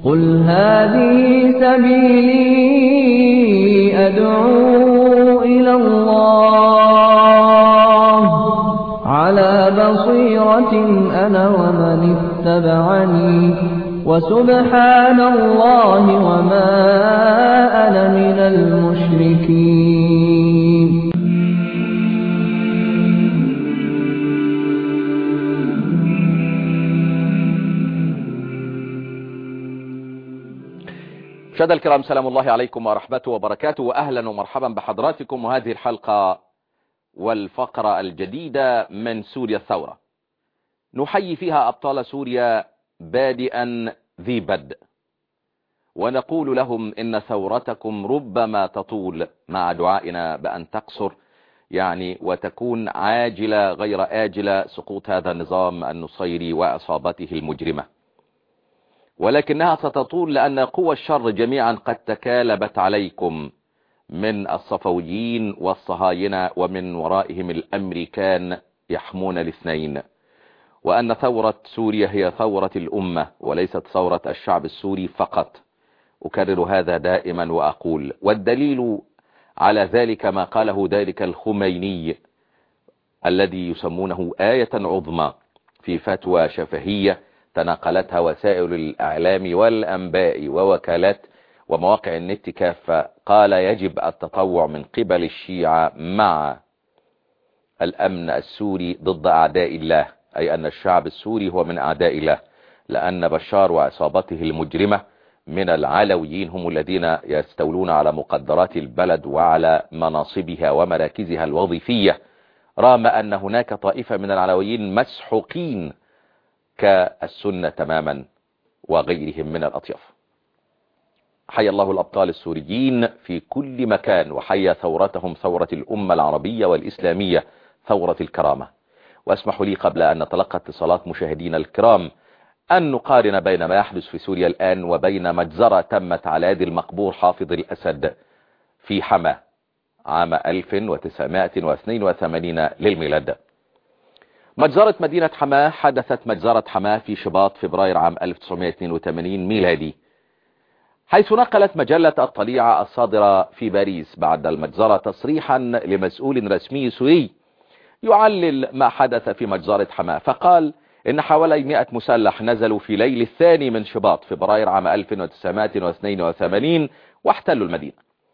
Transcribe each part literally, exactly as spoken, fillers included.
قل هذه سبيلي أدعو إلى الله على بصيرة أنا ومن اتبعني وسبحان الله وما أنا من المشركين. مشاهدينا الكرام، سلام الله عليكم ورحمته وبركاته، وأهلا ومرحبا بحضراتكم وهذه الحلقة والفقرة الجديدة من سوريا الثورة، نحيي فيها أبطال سوريا بادئا ذي بدء، ونقول لهم إن ثورتكم ربما تطول مع دعائنا بأن تقصر يعني وتكون عاجلة غير آجلة سقوط هذا النظام النصيري وعصابته المجرمة، ولكنها ستطول لأن قوى الشر جميعا قد تكالبت عليكم من الصفويين والصهاينة ومن ورائهم الأمريكان يحمون الاثنين، وأن ثورة سوريا هي ثورة الأمة وليست ثورة الشعب السوري فقط. أكرر هذا دائما وأقول، والدليل على ذلك ما قاله ذلك الخميني الذي يسمونه آية عظمى في فتوى شفهية تناقلتها وسائل الإعلام والأنباء ووكالات ومواقع النت كافة. قال: يجب التطوع من قبل الشيعة مع الأمن السوري ضد أعداء الله، أي أن الشعب السوري هو من أعداء الله، لأن بشار وعصابته المجرمة من العلويين هم الذين يستولون على مقدرات البلد وعلى مناصبها ومراكزها الوظيفية، رغم أن هناك طائفة من العلويين مسحوقين كالسنة تماما وغيرهم من الأطياف. حيا الله الأبطال السوريين في كل مكان، وحيا ثورتهم ثورة الأمة العربية والإسلامية، ثورة الكرامة. واسمحوا لي قبل أن نتلقى اتصالات مشاهدينا الكرام أن نقارن بين ما يحدث في سوريا الآن وبين مجزرة تمت على يد المقبور حافظ الأسد في حما عام ألف وتسعمائة واثنين وثمانين للميلاد. مجزرة مدينة حماه حدثت مجزرة حماه في شباط فبراير عام ألف وتسعمائة واثنين وثمانين ميلادي، حيث نقلت مجلة الطليعة الصادرة في باريس بعد المجزرة تصريحا لمسؤول رسمي سوري يعلل ما حدث في مجزرة حماه، فقال إن حوالي مئة مسلح نزلوا في ليل الثاني من شباط فبراير عام ألف وتسعمائة واثنين وثمانين واحتلوا المدينة،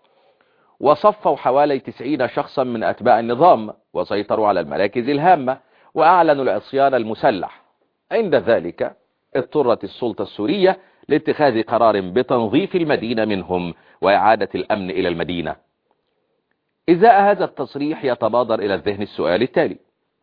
وصفوا حوالي تسعين شخصا من أتباع النظام وسيطروا على المراكز الهامة وأعلنوا العصيان المسلح. عند ذلك اضطرت السلطة السورية لاتخاذ قرار بتنظيف المدينة منهم وإعادة الأمن إلى المدينة. إزاء هذا التصريح يتبادر إلى الذهن السؤال التالي: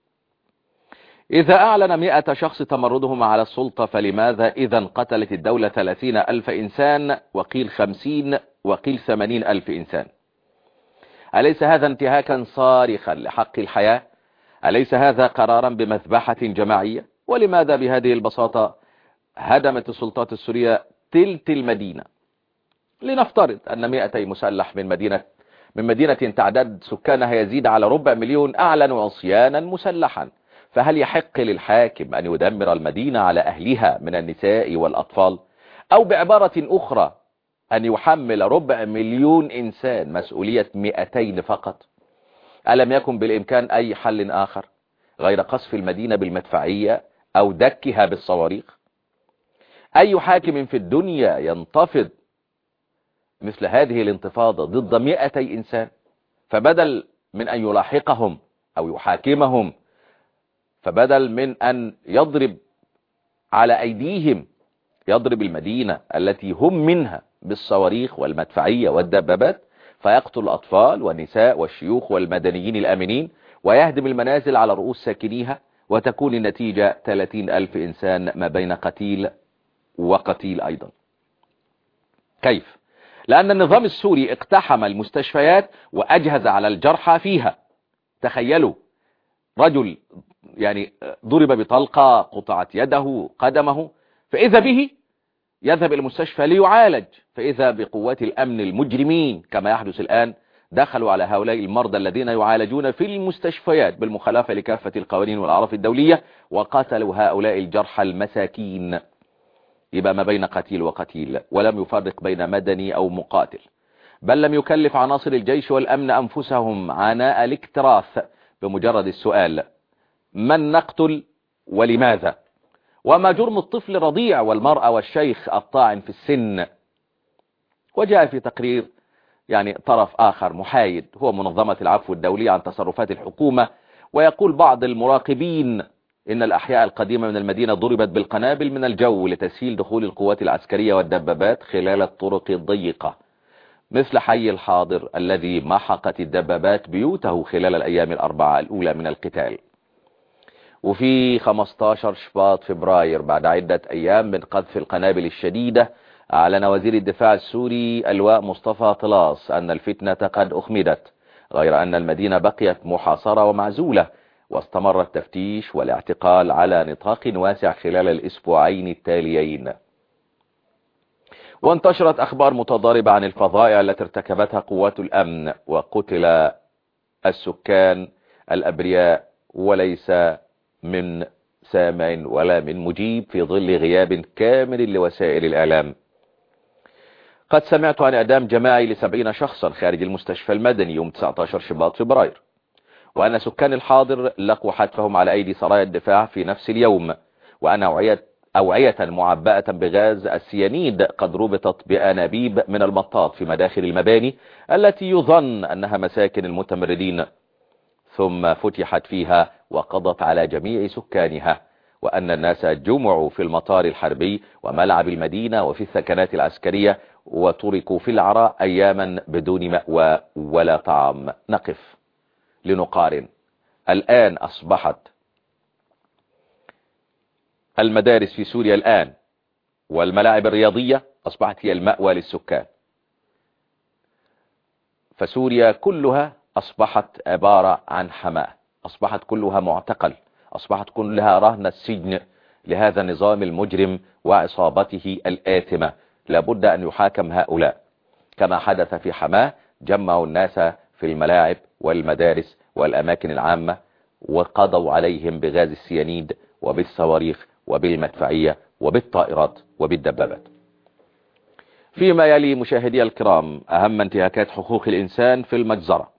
إذا أعلن مئة شخص تمردهم على السلطة، فلماذا إذا قتلت الدولة ثلاثين ألف إنسان وقيل خمسين وقيل ثمانين ألف إنسان؟ أليس هذا انتهاكا صارخا لحق الحياة؟ أليس هذا قرارا بمذبحة جماعية؟ ولماذا بهذه البساطة هدمت السلطات السورية تلت المدينة؟ لنفترض أن مئتي مسلح من مدينة من مدينة تعداد سكانها يزيد على ربع مليون أعلنوا عصيانا مسلحا، فهل يحق للحاكم أن يدمر المدينة على أهلها من النساء والأطفال؟ أو بعبارة أخرى أن يحمل ربع مليون إنسان مسؤولية مئتين فقط؟ ألم يكن بالإمكان أي حل آخر غير قصف المدينة بالمدفعية أو دكها بالصواريخ؟ أي حاكم في الدنيا ينتفض مثل هذه الانتفاضة ضد مئتي إنسان، فبدل من أن يلاحقهم أو يحاكمهم، فبدل من أن يضرب على أيديهم يضرب المدينة التي هم منها بالصواريخ والمدفعية والدبابات، فيقتل الأطفال والنساء والشيوخ والمدنيين الآمنين ويهدم المنازل على رؤوس ساكنيها، وتكون النتيجة ثلاثين ألف إنسان ما بين قتيل وقتيل أيضا. كيف؟ لأن النظام السوري اقتحم المستشفيات وأجهز على الجرحى فيها. تخيلوا رجل يعني ضرب بطلقة، قطعت يده قدمه، فإذا به يذهب إلى المستشفى ليعالج، فإذا بقوات الأمن المجرمين كما يحدث الآن دخلوا على هؤلاء المرضى الذين يعالجون في المستشفيات بالمخالفة لكافة القوانين والأعراف الدولية، وقتلوا هؤلاء الجرحى المساكين. يبقى ما بين قتيل وقتيل، ولم يفرق بين مدني أو مقاتل، بل لم يكلف عناصر الجيش والأمن أنفسهم عناء الاكتراث بمجرد السؤال: من نقتل ولماذا؟ وما جرم الطفل الرضيع والمرأة والشيخ الطاعن في السن؟ وجاء في تقرير يعني طرف آخر محايد هو منظمة العفو الدولية عن تصرفات الحكومة، ويقول بعض المراقبين إن الأحياء القديمة من المدينة ضربت بالقنابل من الجو لتسهيل دخول القوات العسكرية والدبابات خلال الطرق الضيقة، مثل حي الحاضر الذي محقت الدبابات بيوته خلال الأيام الأربعة الأولى من القتال. وفي خمسة عشر شباط فبراير بعد عدة أيام من قذف القنابل الشديدة، أعلن وزير الدفاع السوري اللواء مصطفى طلاس أن الفتنة قد أخمدت، غير أن المدينة بقيت محاصرة ومعزولة، واستمر التفتيش والاعتقال على نطاق واسع خلال الأسبوعين التاليين. وانتشرت أخبار متضاربة عن الفظائع التي ارتكبتها قوات الأمن، وقتل السكان الأبرياء وليس من سامع ولا من مجيب في ظل غياب كامل لوسائل الإعلام. قد سمعت عن إعدام جماعي لسبعين شخصا خارج المستشفى المدني يوم تسعة عشر شباط فبراير، وأن سكان الحاضر لقوا حتفهم على أيدي سرايا الدفاع في نفس اليوم، وأن أوعية, أوعية معبأة بغاز السيانيد قد ربطت بأنابيب من المطاط في مداخل المباني التي يظن أنها مساكن المتمردين، ثم فتحت فيها وقضت على جميع سكانها، وأن الناس جمعوا في المطار الحربي وملعب المدينة وفي الثكنات العسكرية، وتركوا في العراء أياما بدون مأوى ولا طعام. نقف لنقارن. الآن أصبحت المدارس في سوريا الآن والملاعب الرياضية أصبحت هي المأوى للسكان، فسوريا كلها أصبحت عبارة عن حماة، أصبحت كلها معتقل، أصبحت كلها رهن السجن لهذا النظام المجرم وعصابته الآثمة. لابد أن يحاكم هؤلاء كما حدث في حماة، جمعوا الناس في الملاعب والمدارس والأماكن العامة وقضوا عليهم بغاز السيانيد وبالصواريخ وبالمدفعية وبالطائرات وبالدبابات. فيما يلي مشاهدي الكرام أهم انتهاكات حقوق الإنسان في المجزرة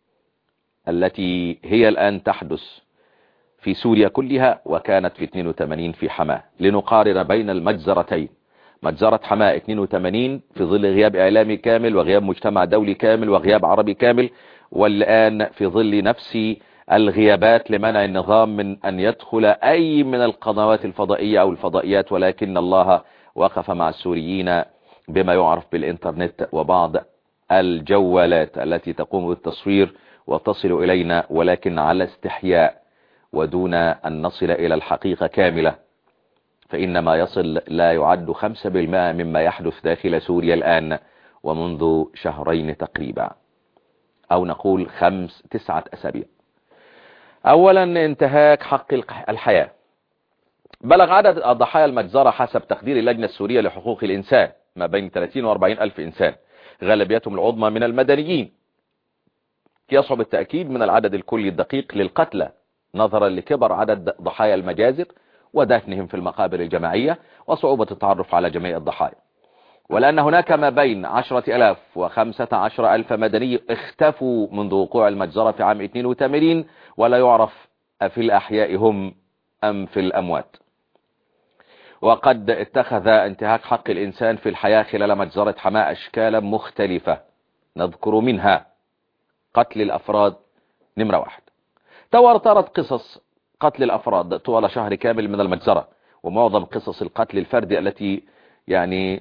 التي هي الآن تحدث في سوريا كلها وكانت في اثنين وثمانين في حماة، لنقارن بين المجزرتين. مجزرة حماة اثنين وثمانين في ظل غياب إعلامي كامل وغياب مجتمع دولي كامل وغياب عربي كامل، والآن في ظل نفس الغيابات لمنع النظام من أن يدخل أي من القنوات الفضائية أو الفضائيات، ولكن الله وقف مع السوريين بما يعرف بالإنترنت وبعض الجوالات التي تقوم بالتصوير وتصل إلينا، ولكن على استحياء ودون أن نصل إلى الحقيقة كاملة، فإن ما يصل لا يعد خمسة بالمئة مما يحدث داخل سوريا الآن ومنذ شهرين تقريبا، أو نقول خمس تسعة أسابيع. أولا انتهاك حق الحياة. بلغ عدد ضحايا المجزرة حسب تقدير اللجنة السورية لحقوق الإنسان ما بين ثلاثين وأربعين ألف إنسان، غالبيتهم العظمى من المدنيين. يصعب التأكيد من العدد الكلي الدقيق للقتلى نظرا لكبر عدد ضحايا المجازر ودفنهم في المقابر الجماعية وصعوبة التعرف على جميع الضحايا، ولأن هناك ما بين عشرة ألاف وخمسة عشر ألف مدني اختفوا منذ وقوع المجزرة في عام اثنين وثمانين، ولا يعرف في الأحياء هم أم في الأموات. وقد اتخذ انتهاك حق الإنسان في الحياة خلال مجزرة حماة أشكالا مختلفة، نذكر منها قتل الأفراد نمرة واحد. تواترت قصص قتل الأفراد طوال شهر كامل من المجزرة، ومعظم قصص القتل الفردي التي يعني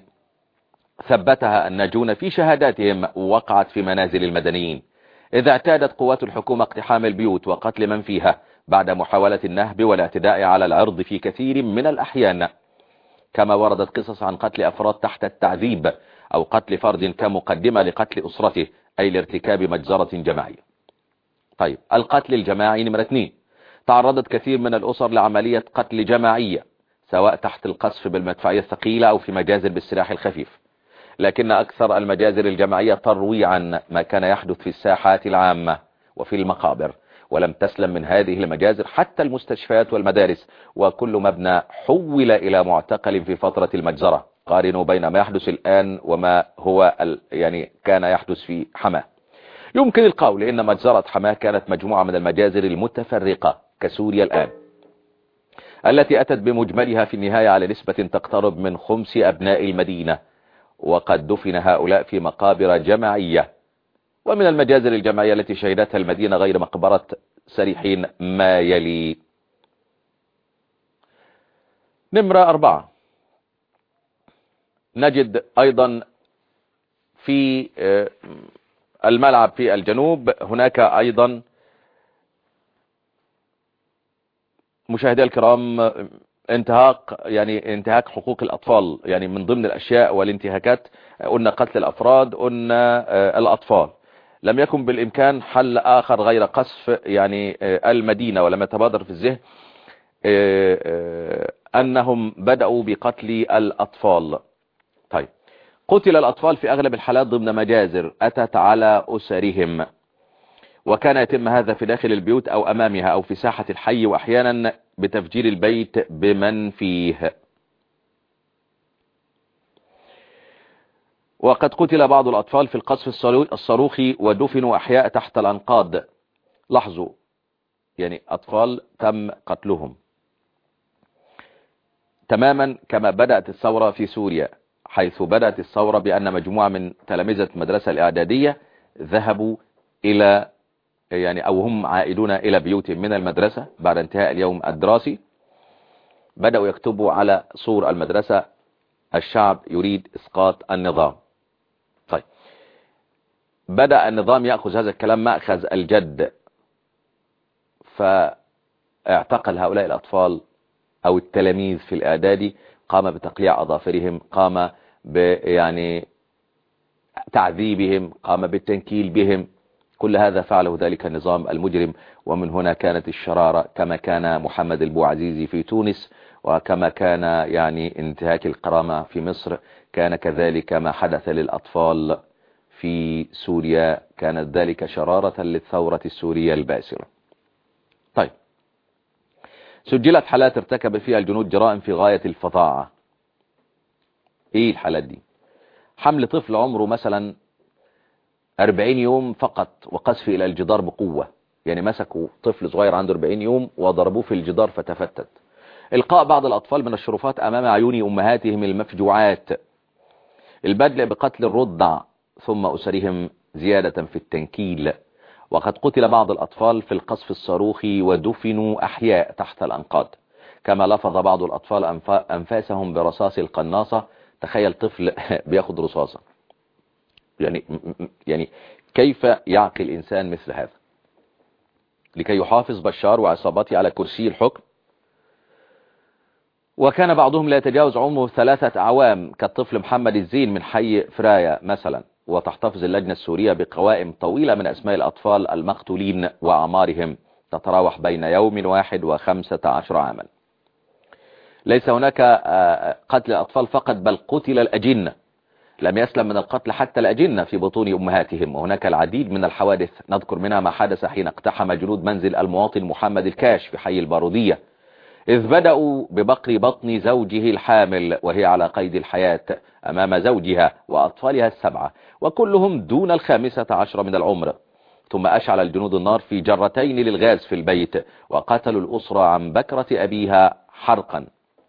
ثبتها الناجون في شهاداتهم وقعت في منازل المدنيين، إذا اعتادت قوات الحكومة اقتحام البيوت وقتل من فيها بعد محاولة النهب والاعتداء على العرض في كثير من الأحيان، كما وردت قصص عن قتل أفراد تحت التعذيب أو قتل فرد كمقدمة لقتل أسرته، أي لارتكاب مجزرة جماعية. طيب القتل الجماعي نمرة اثنين. تعرضت كثير من الأسر لعملية قتل جماعية سواء تحت القصف بالمدفعية الثقيلة أو في مجازر بالسلاح الخفيف، لكن أكثر المجازر الجماعية ترويعا ما كان يحدث في الساحات العامة وفي المقابر، ولم تسلم من هذه المجازر حتى المستشفيات والمدارس، وكل مبنى حول إلى معتقل في فترة المجزرة. قارنوا بين ما يحدث الآن وما هو يعني كان يحدث في حماه. يمكن القول إن مجزرة حماه كانت مجموعة من المجازر المتفرقة كسوريا الآن، التي أتت بمجملها في النهاية على نسبة تقترب من خمس أبناء المدينة، وقد دفن هؤلاء في مقابر جماعية. ومن المجازر الجماعية التي شهدتها المدينة غير مقبرة سريحين ما يلي. نمرة أربعة، نجد أيضا في الملعب في الجنوب هناك أيضا مشاهدي الكرام انتهاك يعني انتهاك حقوق الأطفال، يعني من ضمن الأشياء والانتهاكات قلنا قتل الأفراد، قلنا الأطفال. لم يكن بالإمكان حل آخر غير قصف يعني المدينة، ولم يتبادر في الذهن أنهم بدأوا بقتل الأطفال. طيب، قتل الأطفال في أغلب الحالات ضمن مجازر أتت على أسرهم، وكان يتم هذا في داخل البيوت أو أمامها أو في ساحة الحي، وأحيانا بتفجير البيت بمن فيه. وقد قتل بعض الأطفال في القصف الصاروخي ودفنوا أحياء تحت الأنقاض. لاحظوا، يعني أطفال تم قتلهم تماما كما بدأت الثورة في سوريا، حيث بدأت الثورة بأن مجموعة من تلامذة المدرسة الإعدادية ذهبوا إلى يعني أو هم عائدون إلى بيوتهم من المدرسة بعد انتهاء اليوم الدراسي، بدأوا يكتبوا على سور المدرسة: الشعب يريد إسقاط النظام. طيب، بدأ النظام يأخذ هذا الكلام مأخذ الجد، فاعتقل هؤلاء الأطفال أو التلاميذ في الإعدادي، قام بتقليع أظافرهم، قام يعني تعذيبهم، قام بالتنكيل بهم. كل هذا فعله ذلك النظام المجرم. ومن هنا كانت الشرارة، كما كان محمد البوعزيزي في تونس، وكما كان يعني انتهاك الكرامة في مصر، كان كذلك ما حدث للأطفال في سوريا، كانت ذلك شرارة للثورة السورية الباسرة. طيب، سجلت حالات ارتكب فيها الجنود جرائم في غاية الفظاعة. ايه الحالات دي؟ حمل طفل عمره مثلا أربعين يوم فقط وقذف إلى الجدار بقوة، يعني مسكوا طفل صغير عنده أربعين يوم وضربوه في الجدار فتفتت. إلقاء بعض الأطفال من الشرفات أمام عيون أمهاتهم المفجوعات. البدء بقتل الرضع ثم أسرهم زيادة في التنكيل. وقد قتل بعض الأطفال في القصف الصاروخي ودفنوا أحياء تحت الأنقاض. كما لفظ بعض الأطفال أنفاسهم برصاص القناصة. تخيل طفل بياخد رصاصة، يعني يعني كيف يعقل إنسان مثل هذا لكي يحافظ بشار وعصابته على كرسي الحكم؟ وكان بعضهم لا يتجاوز عمره ثلاثة أعوام كالطفل محمد الزين من حي فرايا مثلا. وتحتفظ اللجنة السورية بقوائم طويلة من أسماء الأطفال المقتولين وأعمارهم تتراوح بين يوم واحد وخمسة عشر عاما. ليس هناك قتل الأطفال فقط، بل قتل الأجنة. لم يسلم من القتل حتى الأجنة في بطون أمهاتهم. وهناك العديد من الحوادث، نذكر منها ما حدث حين اقتحم جنود منزل المواطن محمد الكاش في حي البارودية، إذ بدأوا ببقر بطن زوجه الحامل وهي على قيد الحياة أمام زوجها وأطفالها السبعة، وكلهم دون الخامسة عشر من العمر. ثم أشعل الجنود النار في جرتين للغاز في البيت، وقتلوا الأسرة عن بكرة أبيها حرقا.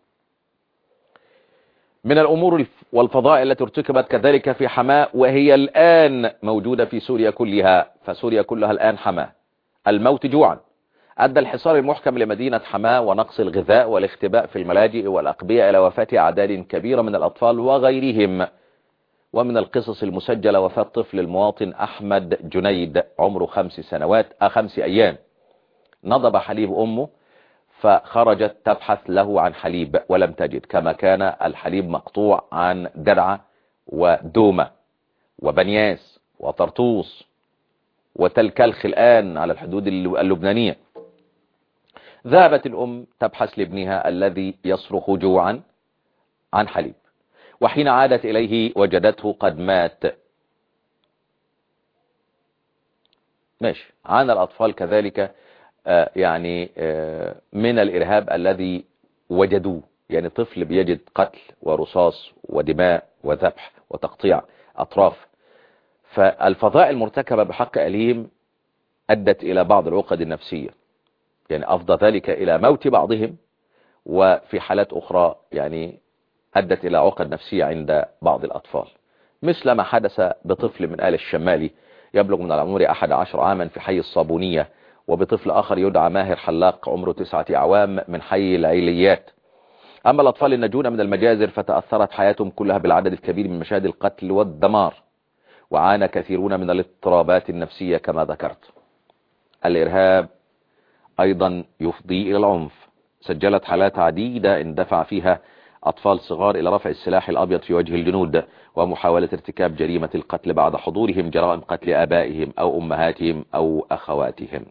من الأمور والفضائل التي ارتكبت كذلك في حماة، وهي الآن موجودة في سوريا كلها، فسوريا كلها الآن حماة. الموت جوعا. أدى الحصار المحكم لمدينة حماة ونقص الغذاء والاختباء في الملاجئ والأقبية إلى وفاة أعداد كبيرة من الأطفال وغيرهم. ومن القصص المسجلة وفاة طفل المواطن أحمد جنيد عمره خمس سنوات أه خمس أيام، نضب حليب أمه فخرجت تبحث له عن حليب ولم تجد، كما كان الحليب مقطوع عن درعة ودومة وبنياس وطرطوس وتلكلخ الآن على الحدود اللبنانية. ذهبت الأم تبحث لابنها الذي يصرخ جوعا عن حليب، وحين عادت إليه وجدته قد مات. ماشي. عانى الأطفال كذلك يعني من الإرهاب الذي وجدوه، يعني طفل بيجد قتل ورصاص ودماء وذبح وتقطيع أطراف. فالفظائع المرتكبة بحق أليم أدت إلى بعض العقد النفسية، يعني أفضى ذلك إلى موت بعضهم، وفي حالات أخرى يعني أدت إلى عقد نفسية عند بعض الأطفال، مثل ما حدث بطفل من آل الشمالي يبلغ من العمر أحد عشر عاما في حي الصابونية، وبطفل آخر يدعى ماهر حلاق عمره تسعة أعوام من حي العيليات. أما الأطفال الناجون من المجازر فتأثرت حياتهم كلها بالعدد الكبير من مشاهد القتل والدمار، وعانى كثيرون من الاضطرابات النفسية كما ذكرت. الإرهاب أيضا يفضي إلى العنف. سجلت حالات عديدة اندفع فيها أطفال صغار إلى رفع السلاح الأبيض في وجه الجنود ومحاولة ارتكاب جريمة القتل بعد حضورهم جرائم قتل آبائهم أو أمهاتهم أو أخواتهم.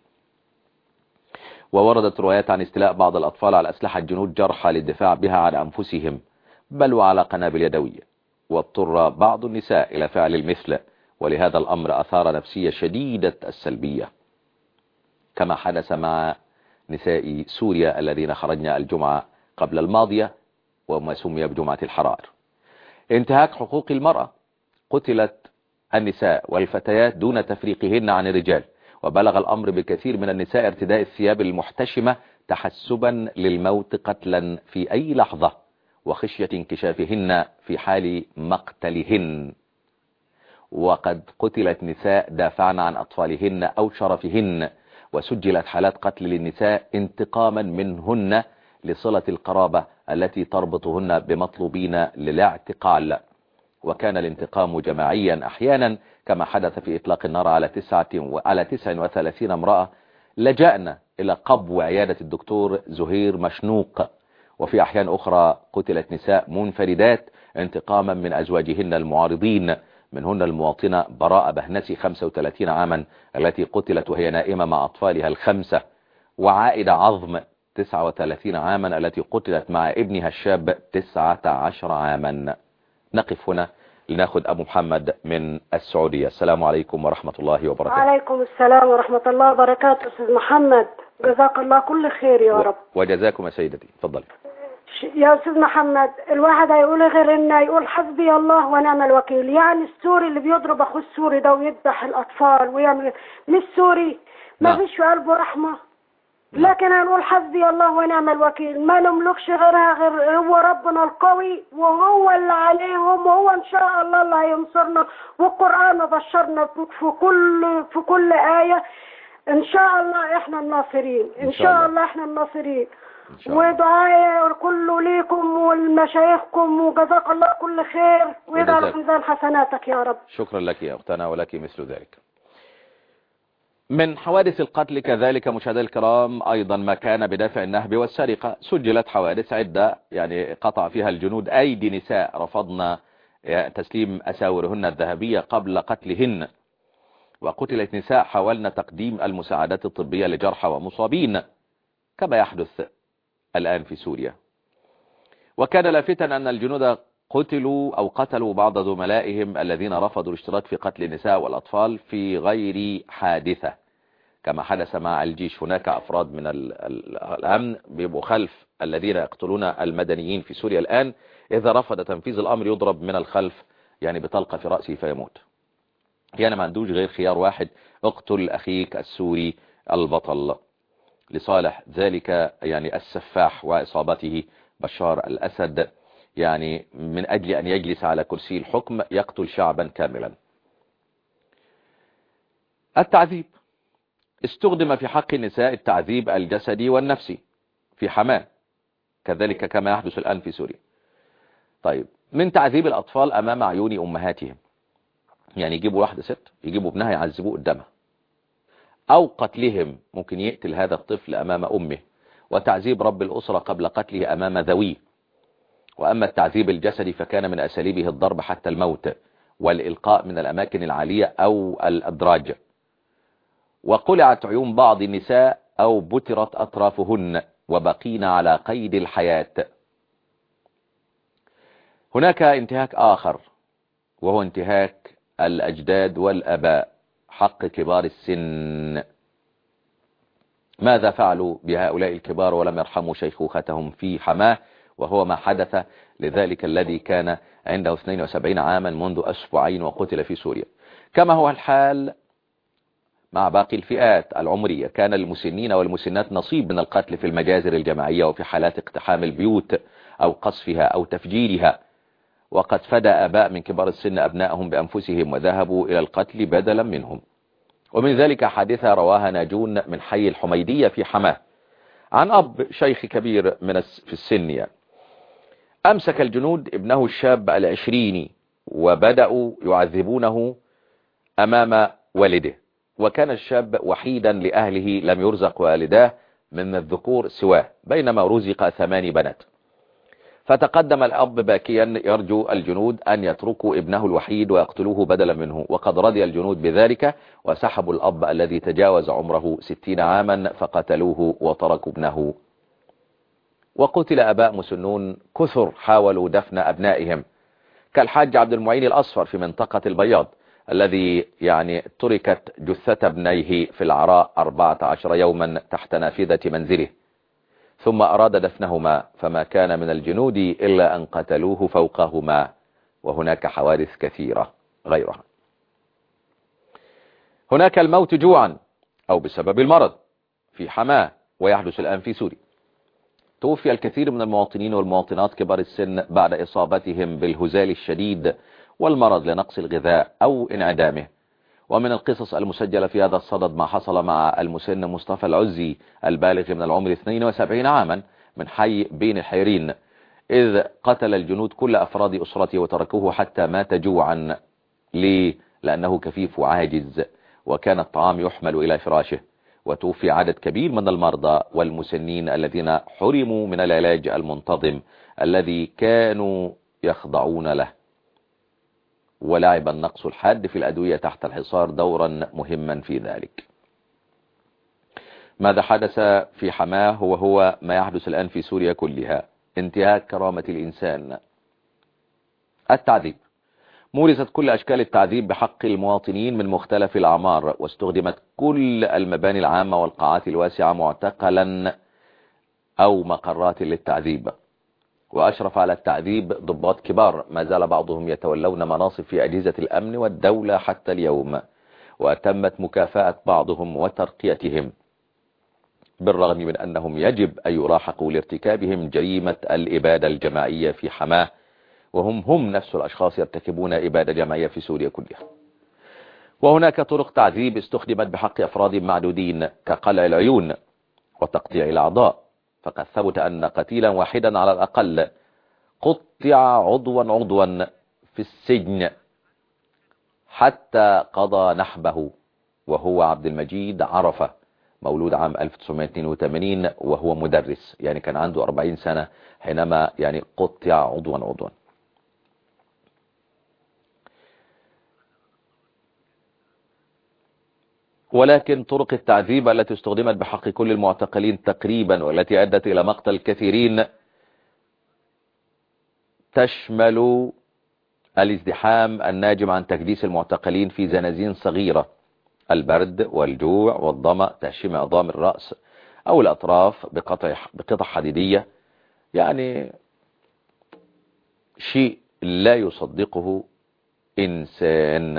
ووردت روايات عن استيلاء بعض الأطفال على أسلحة الجنود جرحى للدفاع بها عن أنفسهم بل وعلى قنابل يدوية، واضطر بعض النساء إلى فعل المثل، ولهذا الأمر أثار نفسية شديدة السلبية، كما حدث مع نساء سوريا الذين خرجن الجمعة قبل الماضية وما سمي بجمعة الحرائر. انتهاك حقوق المرأة. قتلت النساء والفتيات دون تفريقهن عن الرجال، وبلغ الأمر بكثير من النساء ارتداء الثياب المحتشمة تحسبا للموت قتلا في أي لحظة، وخشية انكشافهن في حال مقتلهن. وقد قتلت نساء دافعن عن أطفالهن أو شرفهن، وسجلت حالات قتل للنساء انتقاما منهن لصلة القرابة التي تربطهن بمطلوبين للاعتقال، وكان الانتقام جماعيا أحيانا كما حدث في إطلاق النار على تسعة وعلى تسع وثلاثين امرأة لجأنا إلى قبو عيادة الدكتور زهير مشنوق. وفي أحيان أخرى قتلت نساء منفردات انتقاما من أزواجهن المعارضين، منهن المواطنة براءة بهنسي خمسة وثلاثين عاما التي قتلت وهي نائمة مع أطفالها الخمسة، وعائدة عظم تسعة وثلاثين عاما التي قتلت مع ابنها الشاب تسعة عشر عاما. نقف هنا لناخذ أبو محمد من السعودية. السلام عليكم ورحمة الله وبركاته. وعليكم السلام ورحمة الله وبركاته. أستاذ محمد جزاك الله كل خير يا رب. وجزاكم يا سيدتي. تفضلي يا أستاذ محمد. الواحد هيقول غير إنه يقول حسبي الله ونعم الوكيل. يعني السوري اللي بيضرب أخوه السوري ده ويذبح الأطفال ويعمل مش سوري ما فيش في قلبه رحمة، لكن هنقول حسبي الله ونعم الوكيل. ما نملكش غيرها غير هو ربنا القوي، وهو اللي عليهم، وهو ان شاء الله اللي هينصرنا. والقرآن بشرنا في كل في كل آية ان شاء الله احنا الناصرين، ان شاء الله احنا الناصرين. ودعاء كله ليكم ولمشايخكم، وجزاك الله كل خير ويجعل في ميزان حسناتك يا رب. شكرا لك يا اختنا ولك مثل ذلك. من حوادث القتل كذلك مشاهدينا الكرام أيضا ما كان بدافع النهب والسرقة. سجلت حوادث عدة يعني قطع فيها الجنود أيدي نساء رفضنا تسليم أساورهن الذهبية قبل قتلهن، وقتلت نساء حاولن تقديم المساعدات الطبية لجرحى ومصابين كما يحدث الآن في سوريا. وكان لافتا أن الجنود قتلوا أو قتلوا بعض زملائهم الذين رفضوا الاشتراك في قتل النساء والأطفال في غير حادثة كما حدث مع الجيش. هناك أفراد من الأمن بيبقوا خلف الذين يقتلون المدنيين في سوريا الآن، إذا رفض تنفيذ الأمر يضرب من الخلف يعني بطلقة في رأسه فيموت. يعني ما عندوش غير خيار واحد: اقتل أخيك السوري البطل، لصالح ذلك يعني السفاح وإصابته بشار الأسد، يعني من أجل أن يجلس على كرسي الحكم يقتل شعبا كاملا. التعذيب. استخدم في حق النساء التعذيب الجسدي والنفسي في حماة، كذلك كما يحدث الآن في سوريا. طيب، من تعذيب الأطفال أمام عيون أمهاتهم، يعني يجيبوا واحدة ست يجيبوا ابنها يعذبوه قدامها، أو قتلهم، ممكن يقتل هذا الطفل أمام أمه، وتعذيب رب الأسرة قبل قتله أمام ذويه. وأما التعذيب الجسدي فكان من أساليبه الضرب حتى الموت والإلقاء من الأماكن العالية أو الأدراج، وقلعت عيون بعض النساء أو بترت أطرافهن وبقين على قيد الحياة. هناك انتهاك آخر وهو انتهاك الأجداد والأباء، حق كبار السن. ماذا فعلوا بهؤلاء الكبار ولم يرحموا شيخوختهم في حماه، وهو ما حدث لذلك الذي كان عنده اثنين وسبعين عاما منذ أسبوعين وقتل في سوريا. كما هو الحال مع باقي الفئات العمرية، كان للمسنين والمسنات نصيب من القتل في المجازر الجماعية وفي حالات اقتحام البيوت أو قصفها أو تفجيرها، وقد فدى آباء من كبار السن أبنائهم بأنفسهم وذهبوا إلى القتل بدلا منهم. ومن ذلك حادثة رواها ناجون من حي الحميدية في حماه عن أب شيخ كبير من في السن يعني. أمسك الجنود ابنه الشاب العشريني وبدأوا يعذبونه أمام والده، وكان الشاب وحيدا لأهله لم يرزق والداه من الذكور سواه، بينما رزق ثمان بنات. فتقدم الأب باكيا يرجو الجنود أن يتركوا ابنه الوحيد ويقتلوه بدلا منه، وقد رضي الجنود بذلك وسحبوا الأب الذي تجاوز عمره ستين عاما فقتلوه وتركوا ابنه. وقتل أباء مسنون كثر حاولوا دفن أبنائهم، كالحاج عبد المعين الأصفر في منطقة البياض الذي يعني تركت جثة ابنيه في العراء أربعة عشر يوما تحت نافذة منزله، ثم أراد دفنهما فما كان من الجنود إلا أن قتلوه فوقهما، وهناك حوادث كثيرة غيرها. هناك الموت جوعا أو بسبب المرض في حماه، ويحدث الآن في سوريا. توفي الكثير من المواطنين والمواطنات كبار السن بعد إصابتهم بالهزال الشديد والمرض لنقص الغذاء أو انعدامه. ومن القصص المسجلة في هذا الصدد ما حصل مع المسن مصطفى العزي البالغ من العمر اثنين وسبعين عاما من حي بين الحيرين، إذ قتل الجنود كل أفراد أسرته وتركوه حتى مات جوعا. ليه؟ لأنه كفيف وعاجز وكان الطعام يحمل إلى فراشه. وتوفي عدد كبير من المرضى والمسنين الذين حرموا من العلاج المنتظم الذي كانوا يخضعون له. ولعب النقص الحاد في الأدوية تحت الحصار دورا مهما في ذلك. ماذا حدث في حماه وهو ما يحدث الآن في سوريا كلها؟ انتهاك كرامة الإنسان. التعذيب. مورست كل أشكال التعذيب بحق المواطنين من مختلف الأعمار، واستخدمت كل المباني العامة والقاعات الواسعة معتقلا أو مقرات للتعذيب. وأشرف على التعذيب ضباط كبار ما زال بعضهم يتولون مناصب في أجهزة الأمن والدولة حتى اليوم، وتمت مكافأة بعضهم وترقيتهم، بالرغم من أنهم يجب أن يراحقوا لارتكابهم جريمة الإبادة الجماعية في حماه، وهم هم نفس الأشخاص يرتكبون إبادة جماعية في سوريا كلها. وهناك طرق تعذيب استخدمت بحق أفراد معدودين كقلع العيون وتقطيع الأعضاء، فقد ثبت أن قتيلا واحدا على الأقل قطع عضوا عضوا في السجن حتى قضى نحبه، وهو عبد المجيد عرفة مولود عام ألف وتسعمائة واثنين وثمانين، وهو مدرس، يعني كان عنده أربعين سنة حينما يعني قطع عضوا عضوا. ولكن طرق التعذيب التي استخدمت بحق كل المعتقلين تقريبا والتي أدت إلى مقتل كثيرين تشمل الازدحام الناجم عن تكديس المعتقلين في زنازين صغيرة، البرد والجوع والظمأ، تهشيم عظام الرأس أو الأطراف بقطع بقطع حديدية، يعني شيء لا يصدقه إنسان.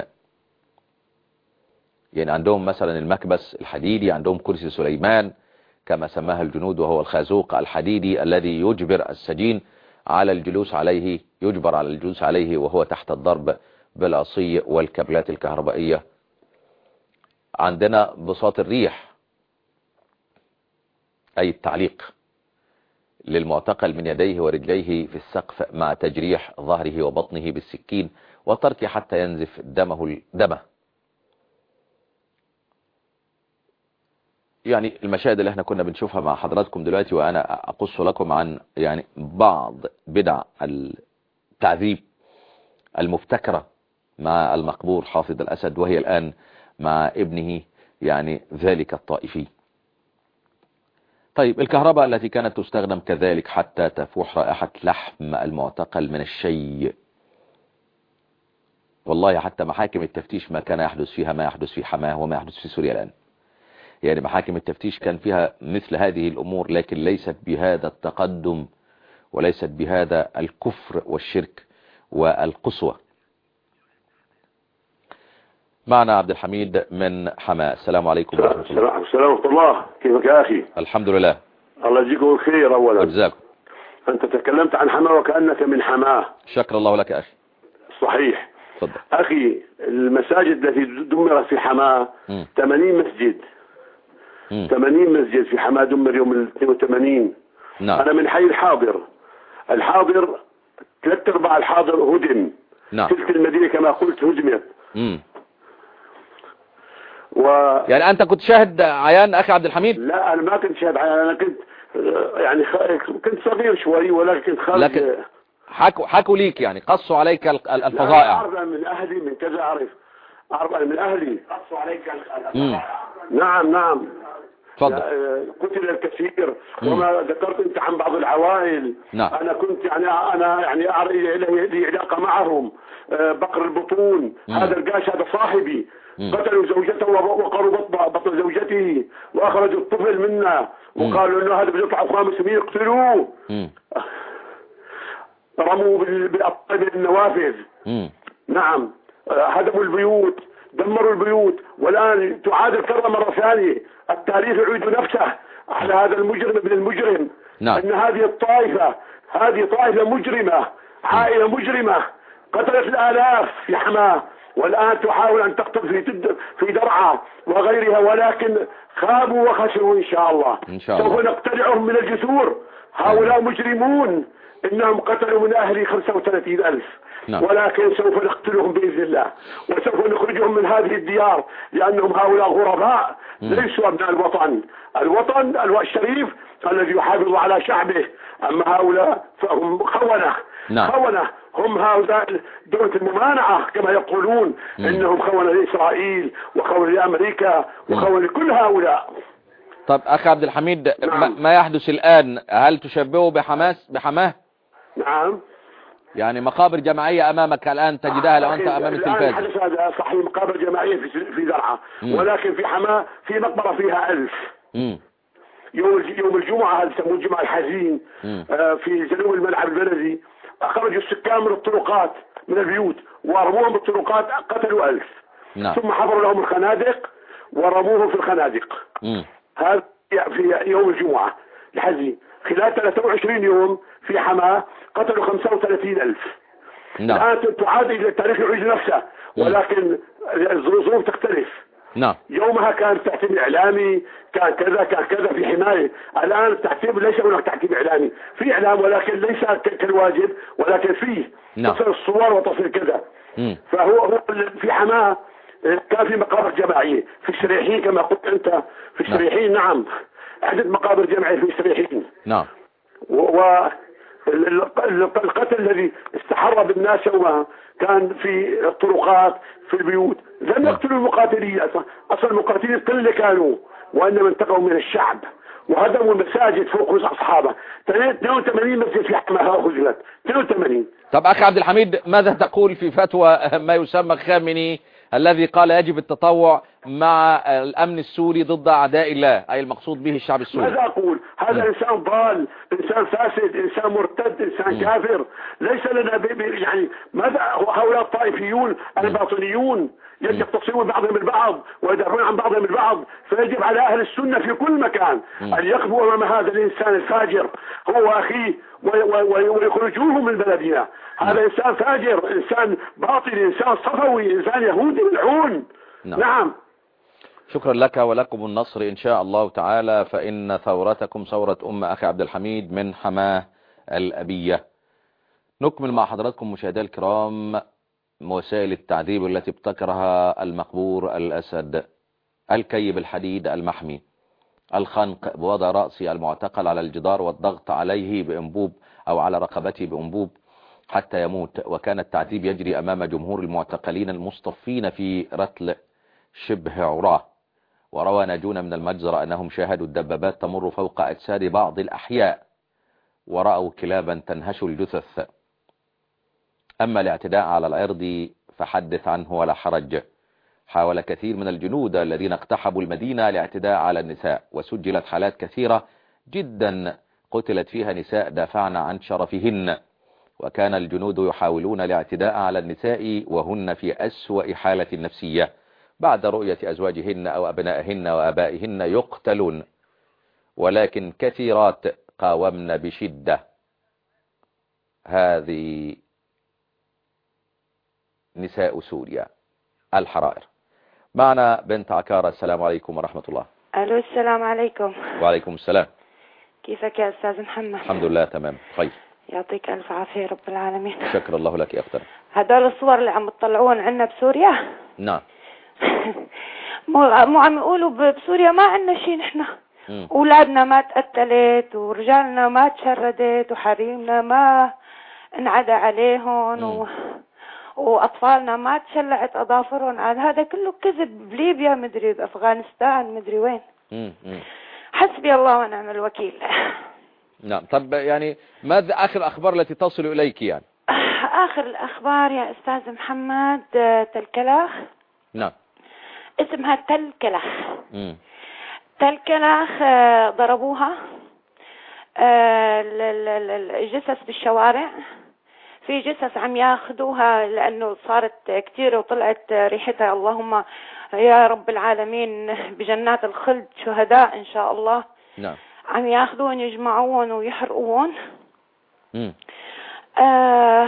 يعني عندهم مثلا المكبس الحديدي، عندهم كرسي سليمان كما سماها الجنود، وهو الخازوق الحديدي الذي يجبر السجين على الجلوس عليه يجبر على الجلوس عليه وهو تحت الضرب بالعصي والكابلات الكهربائية. عندنا بساط الريح أي التعليق للمعتقل من يديه ورجليه في السقف مع تجريح ظهره وبطنه بالسكين وترك حتى ينزف دمه دمه. يعني المشاهد اللي احنا كنا بنشوفها مع حضراتكم دلوقتي، وانا اقص لكم عن يعني بعض بدع التعذيب المبتكرة مع المقبور حافظ الأسد، وهي الآن مع ابنه يعني ذلك الطائفي. طيب الكهرباء التي كانت تستخدم كذلك حتى تفوح رائحة لحم المعتقل من الشيء. والله حتى محاكم التفتيش ما كان يحدث فيها ما يحدث في حماه وما يحدث في سوريا الآن. يعني محاكم التفتيش كان فيها مثل هذه الأمور، لكن ليست بهذا التقدم وليست بهذا الكفر والشرك والقسوة. معنا عبد الحميد من حماة. السلام عليكم ورحمة الله. السلام ورحمة الله. كيفك يا أخي؟ الحمد لله. الله يجزيكم الخير. أولا أجزاكم. أنت تكلمت عن حماة وكأنك من حماة. شكر الله لك يا أخي. صحيح. تفضل. أخي، المساجد التي دمرت في حماة ثمانين مسجد. م. ثمانين مسجد في حماة دمر يوم الاثنين وثمانين. نعم. أنا من حي الحاضر. الحاضر ثلاث أرباع الحاضر هدم. نعم. تلك المدينة كما قلت هدمت. امم و... يعني أنت كنت شاهد عيان أخي عبد الحميد؟ لا، أنا ما كنت شاهد عيان. أنا كنت يعني خ... كنت صغير شوي، ولكن خارج. لكن حكوا حكوا ليك، يعني قصوا عليك الفظائع. لا، أعرف من أهلي، من كذا أعرف أعرف من أهلي قصوا عليك الفظائع. نعم نعم. تفضل. قتل الكثير. وما ذكرت أنت عن بعض العوائل. نعم. أنا كنت يعني أنا يعني أعرف لي علاقة معهم. بقر البطون. مم. هذا القاش هذا صاحبي. مم. قتلوا زوجته وقروا بطن زوجته وأخرجوا الطفل منا وقالوا إنه هذا بيطلع خامس مين يقتلوه. رموا بالأبطال بالنوافذ. مم. نعم. هدموا البيوت، دمروا البيوت، والآن تعاد الكرة مرة ثانية. التاريخ يعيد نفسه على هذا المجرم ابن المجرم. نعم. إن هذه الطائفة هذه طائفة مجرمة، عائلة مجرمة قتلت الآلاف في حماة، والآن تحاول أن تقتل في تد... في درعا وغيرها، ولكن خابوا وخسروا. إن شاء الله, إن شاء الله. سوف نقتلعهم من الجسور. هؤلاء مجرمون، إنهم قتلوا من أهلي خمسة وثلاثين ألف. نعم. ولكن سوف نقتلهم بإذن الله، وسوف نخرجهم من هذه الديار، لأنهم هؤلاء غرباء ليسوا أبناء الوطن. الوطن الشريف الذي يحافظ على شعبه، أما هؤلاء فهم خونة. نعم. خونة هم هؤلاء دولة الممانعة كما يقولون. مم. إنهم خونة لإسرائيل وخونة لأمريكا وخونة لكل هؤلاء. طب أخي عبد الحميد، نعم. ما يحدث الآن هل تشبهه بحماس بحماه؟ نعم. يعني مقابر جماعية أمامك الآن تجدها لو أنت أمام التلفاز. الآن حدث هذا صحيح، مقابر جماعية في في درعا، ولكن في حماة في مقبرة فيها ألف. مم. يوم يوم الجمعة، هذا يسموه الجمعة الحزين. آه في جنوب الملعب البلدي أخرجوا السكان من الطرقات من البيوت ورموهم بالطرقات، قتلوا ألف. نعم. ثم حفروا لهم الخنادق ورموهم في الخنادق. مم. هذا في يوم الجمعة الحزين. خلال ثلاثة وعشرين يوم في حماة قتلوا خمسة وثلاثين ألف. نعم. الآن تعاد إلى التاريخ يعيد نفسه، ولكن الظروف تختلف. نعم. يومها كان التحكيم إعلامي، كان كذا كان كذا في حماية. الآن التحكيم ليس هناك تحكيم إعلامي، في إعلام ولكن ليس كالواجب، ولكن فيه. نعم. تصل الصور وتصل كذا. مم. فهو هو في حماة كان في مقابر جماعية في الشريحين كما قلت أنت في الشريحين. نعم, نعم. عدة مقابر جماعية في الشريحين. نعم. والقتل الذي استحر بالناس يومها كان في الطرقات في البيوت. لم يقتلوا المقاتلين، أصلا المقاتلين كل كانوا، وإنما انتقموا من الشعب وهدموا المساجد فوق رؤوس أصحابه. اثنين وثمانين مسجد في حماة خذلت. اثنين وثمانين. طب أخي عبد الحميد، ماذا تقول في فتوى ما يسمى خامنئي الذي قال يجب التطوع مع الأمن السوري ضد أعداء الله، أي المقصود به الشعب السوري؟ ماذا أقول؟ هذا م. إنسان ضال، إنسان فاسد، إنسان مرتد، إنسان م. كافر. ليس لنا بي يعني ماذا هؤلاء الطائفيون الباطنيون يتصلون بعضهم البعض ويدافعون عن بعضهم البعض، فيجب على أهل السنة في كل مكان م. أن يقفوا أمام هذا الإنسان الفاجر هو وأخيه ويخرجوه من بلدنا. هذا إنسان فاجر، إنسان باطل، إنسان صفوي، إنسان يهودي ملعون. نعم. نعم. شكرا لك ولكم النصر إن شاء الله تعالى، فإن ثورتكم ثورة أم أخي عبد الحميد من حماة الأبية. نكمل مع حضراتكم مشاهدي الكرام وسائل التعذيب التي ابتكرها المقبور الأسد: الكي بالحديد المحمي، الخنق بوضع رأس المعتقل على الجدار والضغط عليه بأنبوب أو على رقبته بأنبوب حتى يموت. وكان التعذيب يجري أمام جمهور المعتقلين المصطفين في رتل شبه عراه. وروى ناجون من المجزرة أنهم شاهدوا الدبابات تمر فوق أجساد بعض الأحياء ورأوا كلابا تنهش الجثث. أما الاعتداء على العرض فحدث عنه ولا حرج، حاول كثير من الجنود الذين اقتحموا المدينة الاعتداء على النساء، وسجلت حالات كثيرة جدا قتلت فيها نساء دافعن عن شرفهن، وكان الجنود يحاولون الاعتداء على النساء وهن في أسوأ حالة نفسية بعد رؤية أزواجهن أو أبنائهن وآبائهن يقتلون، ولكن كثيرات قاومن بشدة. هذه نساء سوريا الحرائر. معنا بنت عكارة. السلام عليكم ورحمة الله. الو السلام عليكم. وعليكم السلام. كيفك يا استاذ محمد؟ الحمد لله تمام خير. يعطيك الف عافية رب العالمين. شكر الله لك يا اختنا. هدول الصور اللي عم تطلعون عنا بسوريا؟ نعم. مو مو عم يقولوا بسوريا ما عنا شيء نحن. اولادنا ما تقتلت ورجالنا ما تشردت وحريمنا ما انعدى عليهم و... واطفالنا ما تشلعت اظافرهم. هذا كله كذب بليبيا مدري بافغانستان مدري وين. مم. مم. حسبي الله ونعم الوكيل. نعم. طب يعني ماذا اخر الاخبار التي تصل اليك يعني؟ اخر الاخبار يا استاذ محمد تلكلخ. نعم. اسمها تلكلخ. مم. تلكلخ ضربوها الجثث بالشوارع. في جثث عم ياخذوها لانه صارت كثيره وطلعت ريحتها اللهم يا رب العالمين بجنات الخلد شهداء ان شاء الله. نعم. عم ياخذون يجمعون ويحرقون. امم آه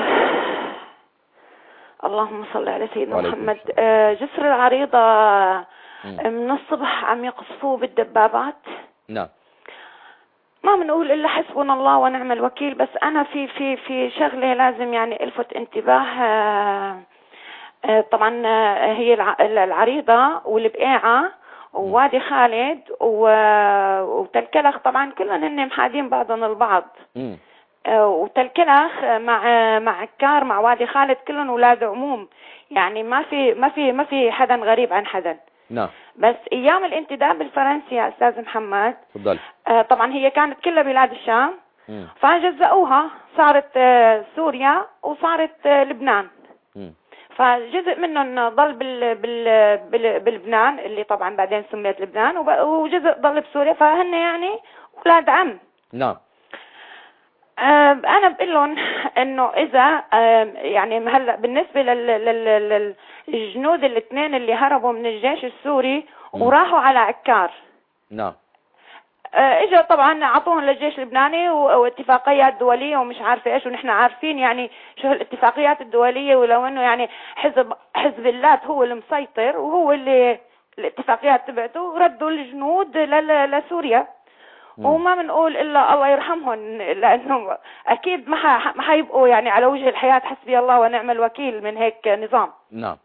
اللهم صل على سيدنا محمد. آه جسر العريضة مم. من الصبح عم يقصفوه بالدبابات. نعم. ما بنقول الا حسبنا الله ونعم الوكيل. بس انا في في في شغله لازم يعني الفت انتباه. آه آه طبعا آه هي العريضة والبقيعة ووادي خالد وتلكلخ طبعا كلهم هن محادين بعضهم البعض. امم وتلكلخ مع مع عكار مع وادي خالد كلهم اولاد عموم، يعني ما في ما في ما في حدا غريب عن حدا. نعم. بس ايام الانتداب الفرنسي يا استاذ محمد تفضل. آه طبعا هي كانت كلها بلاد الشام. مم. فجزأوها صارت آه سوريا وصارت آه لبنان. مم. فجزء منهم ضل بال بال بال بلبنان اللي طبعا بعدين سميت لبنان، وجزء ضل بسوريا، فهن يعني اولاد عم. نعم. آه انا بقول لهم انه اذا آه يعني هلا بالنسبه للجنود الاثنين اللي هربوا من الجيش السوري وراحوا على عكار. نعم. آه اجوا طبعا اعطوهم للجيش اللبناني واتفاقيات دوليه ومش عارفه ايش، ونحن عارفين يعني شو الاتفاقيات الدوليه، ولو انه يعني حزب حزب الله هو المسيطر وهو اللي الاتفاقيات تبعته ردوا الجنود لسوريا. وما بنقول الا الله يرحمهم، لانه اكيد ما ما حيبقوا يعني على وجه الحياه حسبي الله ونعم الوكيل من هيك نظام. نعم.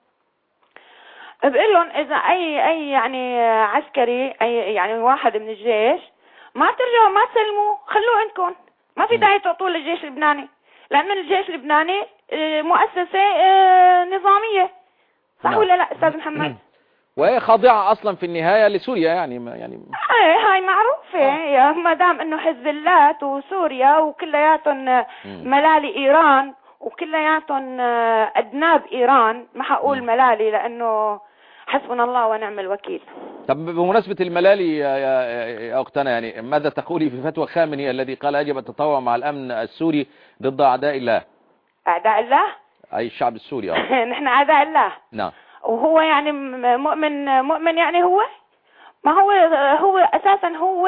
بقول لهم اذا اي اي يعني عسكري اي يعني واحد من الجيش ما ترجعوا ما تسلموا خلوه عندكم، ما في داعي تعطوه للجيش اللبناني، لان الجيش اللبناني مؤسسه نظاميه. صح نعم. ولا لا استاذ محمد؟ وهي خاضعة اصلا في النهاية لسوريا يعني يعني ايه هاي معروفة. يا ما دام انه حزب الله وسوريا وكلياتهم ملالي ايران وكلياتهم ادناب ايران، ما حقول ملالي لانه حسبنا الله ونعم الوكيل. طب بمناسبة الملالي يا, يا, يا اختنا، يعني ماذا تقولي في فتوى خامنئي الذي قال يجب التطوع مع الامن السوري ضد اعداء الله؟ اعداء الله؟ اي الشعب السوري. اه نحن اعداء الله. نعم. وهو يعني مؤمن مؤمن يعني هو ما هو هو اساسا هو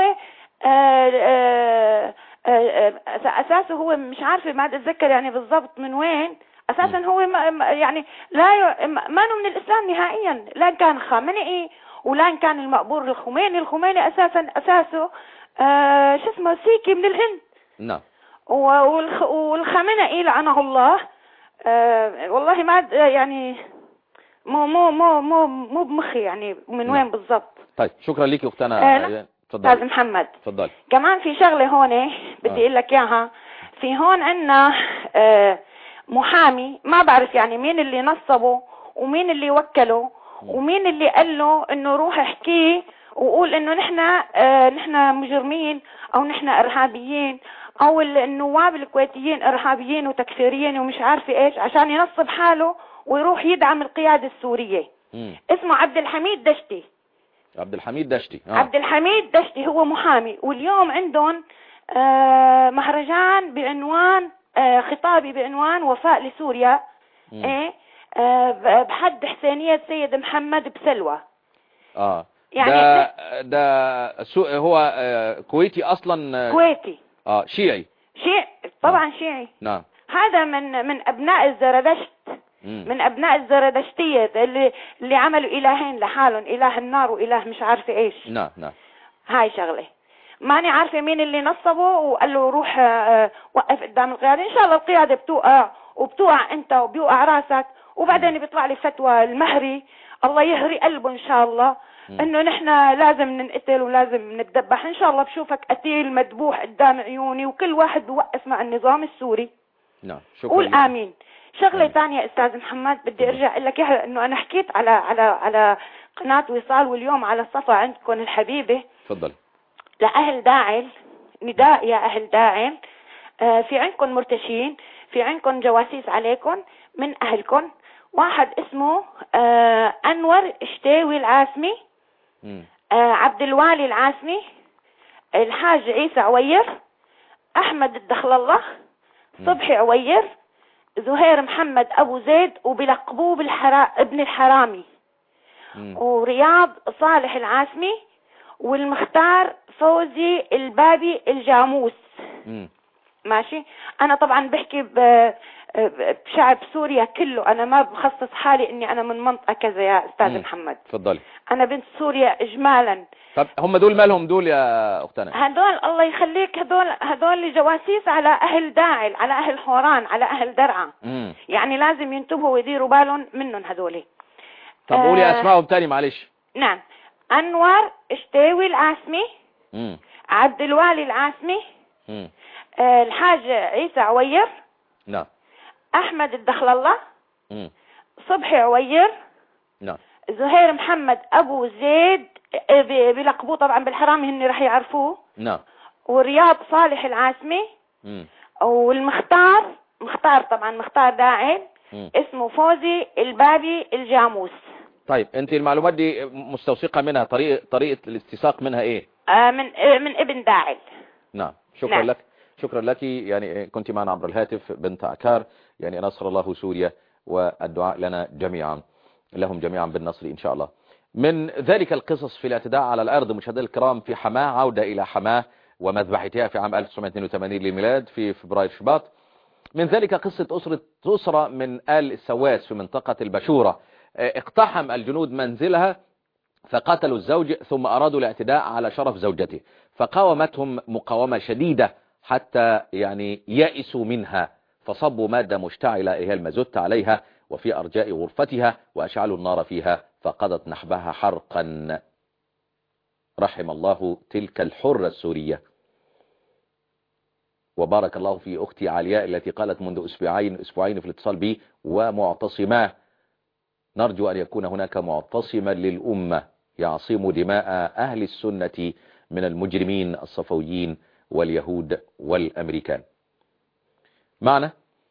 اساسه هو مش عارفه ما اتذكر يعني بالضبط من وين اساسا. هو يعني لا ما من الاسلام نهائيا، لا كان خامنئي ولا كان المقبور الخميني. الخميني اساسا اساسه شو اسمه سيكي من الهند. نعم. والخامنئي لعنه الله والله ما يعني مو مو مو مو مو بمخي يعني من وين بالضبط. طيب شكرا لك اختنا. أه تفضل استاذ محمد. تفضل. كمان في شغله هون بدي اقول لك اياها. في هون عندنا أه محامي ما بعرف يعني مين اللي نصبه ومين اللي وكله ومين اللي قال له انه روح احكيه وقول انه نحن أه نحن مجرمين او نحن ارهابيين او النواب الكويتيين ارهابيين وتكفيريين ومش عارفه ايش، عشان ينصب حاله ويروح يدعم القيادة السورية. مم. اسمه عبد الحميد دشتي. عبد الحميد دشتي آه. عبد الحميد دشتي هو محامي، واليوم عندهم آه مهرجان بعنوان آه خطابي بعنوان وفاء لسوريا. مم. ايه آه بحد حسينية سيد محمد بسلوى. اه يعني ده ده سو هو آه كويتي اصلا. كويتي. اه شيعي. شيعي طبعا. آه. شيعي. نعم. هذا من من ابناء الزردشت. مم. من ابناء الزردشتية اللي اللي عملوا الهين لحالهم، اله النار واله مش عارفه ايش. نعم نعم. هاي شغله ماني عارفه مين اللي نصبه وقال له روح آه وقف قدام القياده. ان شاء الله القياده بتوقع وبتوقع انت وبيوقع راسك، وبعدين بيطلع لي فتوى المهري الله يهري قلبه ان شاء الله انه نحن لازم ننقتل ولازم نتذبح. ان شاء الله بشوفك قتيل مذبوح قدام عيوني، وكل واحد بوقف مع النظام السوري. نعم شكرا. قول امين. شغله ثانيه استاذ محمد بدي ارجع اقول لك اياها، انه انا حكيت على على على قناه وصال واليوم على الصفا عندكم الحبيبه. تفضل. لاهل داعل نداء يا اهل داعل، آه في عندكم مرتشين، في عندكم جواسيس عليكم من اهلكم. واحد اسمه آه انور اشتاوي العاسمي، آه عبد الوالي العاسمي، الحاج عيسى عوير، احمد الدخل الله، صبحي عوير، زهير محمد ابو زيد وبلقبوه بالحرا ابن الحرامي، مم. ورياض صالح العاسمي، والمختار فوزي البابي الجاموس. مم. ماشي. انا طبعا بحكي بشعب سوريا كله، انا ما بخصص حالي اني انا من منطقة كذا يا استاذ مم. محمد. تفضلي. انا بنت سوريا اجمالا. طب هم دول مالهم دول يا اختنا؟ هدول الله يخليك هدول هدول جواسيس على اهل داعل، على اهل حوران، على اهل درعا. مم. يعني لازم ينتبهوا ويديروا بالهم منهم هدول. طب قولي آه اسمائهم تاني معلش. نعم. انور اشتاوي العاسمي، مم. عبد الوالي العاسمي، مم. آه الحاج عيسى عوير، نعم. احمد الدخل الله، مم. صبحي عوير، نعم. زهير محمد ابو زيد بلقبوه طبعا بالحرامي هن راح يعرفوه. نعم. ورياض صالح العاسمي، مم. والمختار مختار طبعا مختار داعل، مم. اسمه فوزي البابي الجاموس. طيب انت المعلومات دي مستوثقه منها، طريقه طريقه الاستساق منها ايه؟ آه من آه من ابن داعل. نعم شكرا نعم. لك شكرا لك. يعني كنت معنا عبر الهاتف بنت عكار. يعني نصر الله سوريا والدعاء لنا جميعا، لهم جميعا بالنصر ان شاء الله. من ذلك القصص في الاعتداء على الارض مشاهدينا الكرام في حماه، عوده الى حماه ومذبحتها في عام ألف وتسعمائة واثنين وثمانين للميلاد في فبراير شباط. من ذلك قصة أسرة أسرة من آل السواس في منطقة البشورة، اقتحم الجنود منزلها فقتلوا الزوج، ثم أرادوا الاعتداء على شرف زوجته، فقاومتهم مقاومة شديدة حتى يعني يأسوا منها، فصبوا مادة مشتعلة هي المازوت عليها وفي أرجاء غرفتها وأشعلوا النار فيها فقضت نحبها حرقا. رحم الله تلك الحرة السورية. وبارك الله في أختي علياء التي قالت منذ أسبوعين أسبوعين في الاتصال بي ومعتصماه. نرجو أن يكون هناك معتصما للأمة يعصم دماء أهل السنة من المجرمين الصفويين واليهود والأمريكان. معنا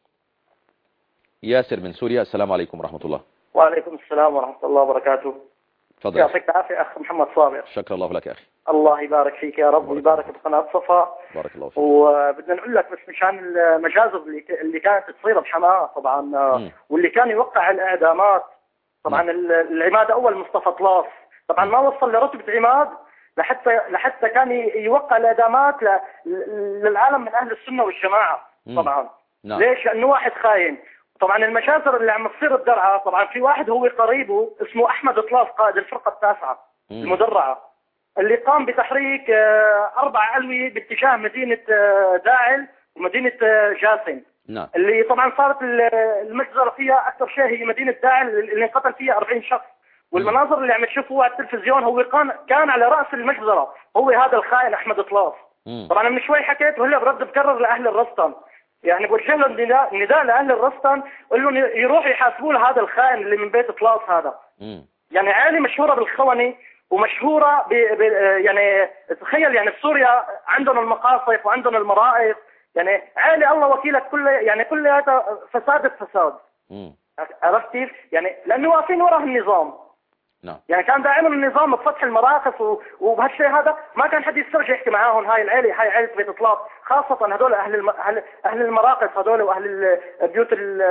ياسر من سوريا. السلام عليكم ورحمة الله. وعليكم السلام ورحمة الله وبركاته. تفضل. يعطيك العافية أخ محمد صابر. شكرا الله لك يا أخي. الله يبارك فيك يا رب ويبارك بقناة صفا. بارك الله فيك. وبدنا نقول لك بس مشان المجازر اللي اللي كانت تصير بحماه طبعا، م. واللي كان يوقع الإعدامات طبعا. م. العماد أول مصطفى طلاف طبعا ما وصل لرتبة عماد لحتى لحتى كان يوقع الإعدامات للعالم من أهل السنة والجماعة طبعا. م. ليش؟ لأنه واحد خاين. طبعا المجازر اللي عم تصير بدرعا طبعا في واحد هو قريبه اسمه أحمد طلاف قائد الفرقة التاسعة م. المدرعة، اللي قام بتحريك أربع علوي باتجاه مدينة داعل ومدينة جاسم. نعم. اللي طبعا صارت المجزرة فيها أكثر شيء هي مدينة داعل اللي انقتل فيها أربعين شخص. والمناظر اللي عم تشوفوها على التلفزيون هو كان كان على رأس المجزرة هو هذا الخائن أحمد طلاف. طبعا من شوي حكيت وهلا برد بكرر لأهل الرستم، يعني بوجه له نداء نداء لأهل الرستم قل له يروحوا يحاسبوا هذا الخائن اللي من بيت طلاف هذا. م. يعني عائلة مشهورة بالخونة ومشهورة ب... ب... يعني تخيل يعني في سوريا عندنا المقاصف وعندنا المرائف، يعني عائلة الله وكيلك كل يعني كلها فساد فساد. عرفت كيف؟ يعني لأنه واقفين وراء النظام، نعم. يعني كان دائما النظام بفتح المراقص وبهالشيء هذا ما كان حد يسترجع يحكي معاهم. هاي العيله هاي عيله بيت اطلاق، خاصه هذول اهل الم... اهل المراقص هذول واهل البيوت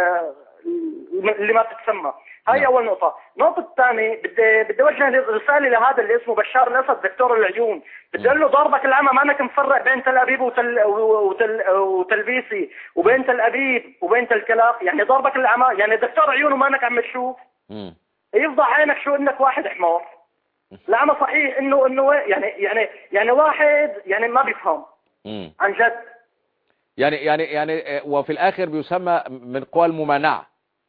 اللي ما تتسمى. هاي نعم. اول نقطه. النقطه الثانيه بدي بدي اوجه رساله لهذا اللي اسمه بشار الاسد دكتور العيون، بدي اقول له ضربك العمى ما انك مفرق بين تل ابيب وتل وتل وتلبيسي وبين تل ابيب وبين تل كلاف. يعني ضربك العمى يعني دكتور عيون وما انك عم تشوف. امم يفضح عينك شو انك واحد حمار. العمى صحيح انه انه يعني يعني يعني واحد يعني ما بيفهم امم عن جد. يعني يعني يعني وفي الاخر بيسمى من قوى الممانعه.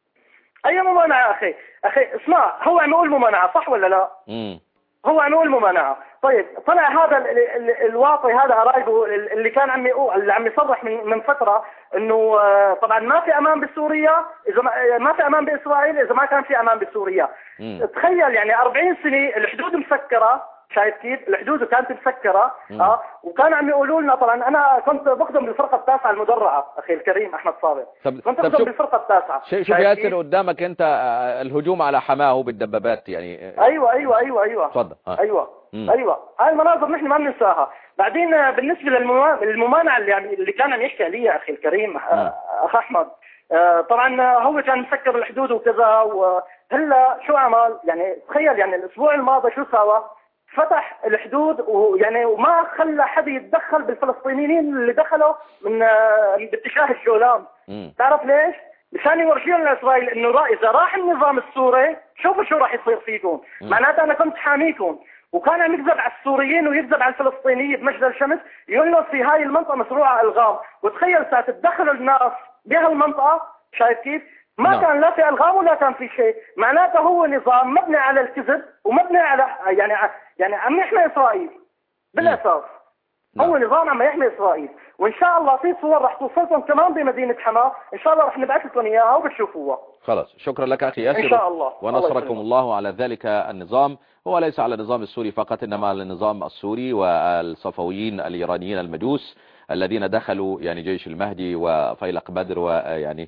اي ممانعه اخي؟ اخي اسمع، هو عم يقول ممانعه صح ولا لا؟ امم هو عم يقول ممانعه. طيب طلع هذا ال ال الواطي هذا قرايبه اللي كان عم يقول اللي عم يصرح من من فتره انه طبعا ما في امان بسوريا اذا ما, ما في امان باسرائيل اذا ما كان في امان بسوريا. مم. تخيل يعني أربعين سنه الحدود مسكره، شايف كيف؟ الحدود كانت مسكره. اه وكان عم يقولوا لنا طبعا انا كنت بخدم بالفرقه التاسعه المدرعه اخي الكريم احمد صابر. كنت بخدم بالفرقه التاسعه. شوف ياسر قدامك انت الهجوم على حماه بالدبابات يعني. ايوه ايوه ايوه ايوه اتفضل. آه. ايوه مم. ايوه هاي المناظر نحن ما بننساها. بعدين بالنسبه للممانعه اللي يعني اللي كان عم يحكي عليها اخي الكريم اخ احمد، آه طبعا هو كان مسكر الحدود وكذا، وهلا شو عمل؟ يعني تخيل يعني الاسبوع الماضي شو سوى؟ فتح الحدود ويعني وما خلى حد يتدخل بالفلسطينيين اللي دخلوا من باتجاه الجولان. مم. تعرف ليش؟ مشان يورجيهم لاسرائيل انه را اذا راح النظام السوري شوفوا شو راح يصير فيكم. معناته انا كنت حاميكم. وكان عم يكذب على السوريين ويكذب على الفلسطينيين بمجد الشمس، يقول له في هاي المنطقه مزروعه الغام، وتخيل ساعه تدخل الناس بهالمنطقه، شايف كيف؟ ما no. كان لا في الغام ولا كان في شيء. معناته هو نظام مبني على الكذب ومبني على يعني يعني عم يحمي اسرائيل بالاساس. no. هو نظام عم يحمي اسرائيل، وان شاء الله في صور رح توصلكم كمان بمدينه حماه، ان شاء الله رح نبعث لكم اياها وبتشوفوها. خلاص شكرا لك اخي ياسر ان شاء الله، ونصركم الله, الله على ذلك النظام. هو ليس على النظام السوري فقط، انما على النظام السوري والصفويين الايرانيين المجوس الذين دخلوا يعني جيش المهدي وفيلق بدر ويعني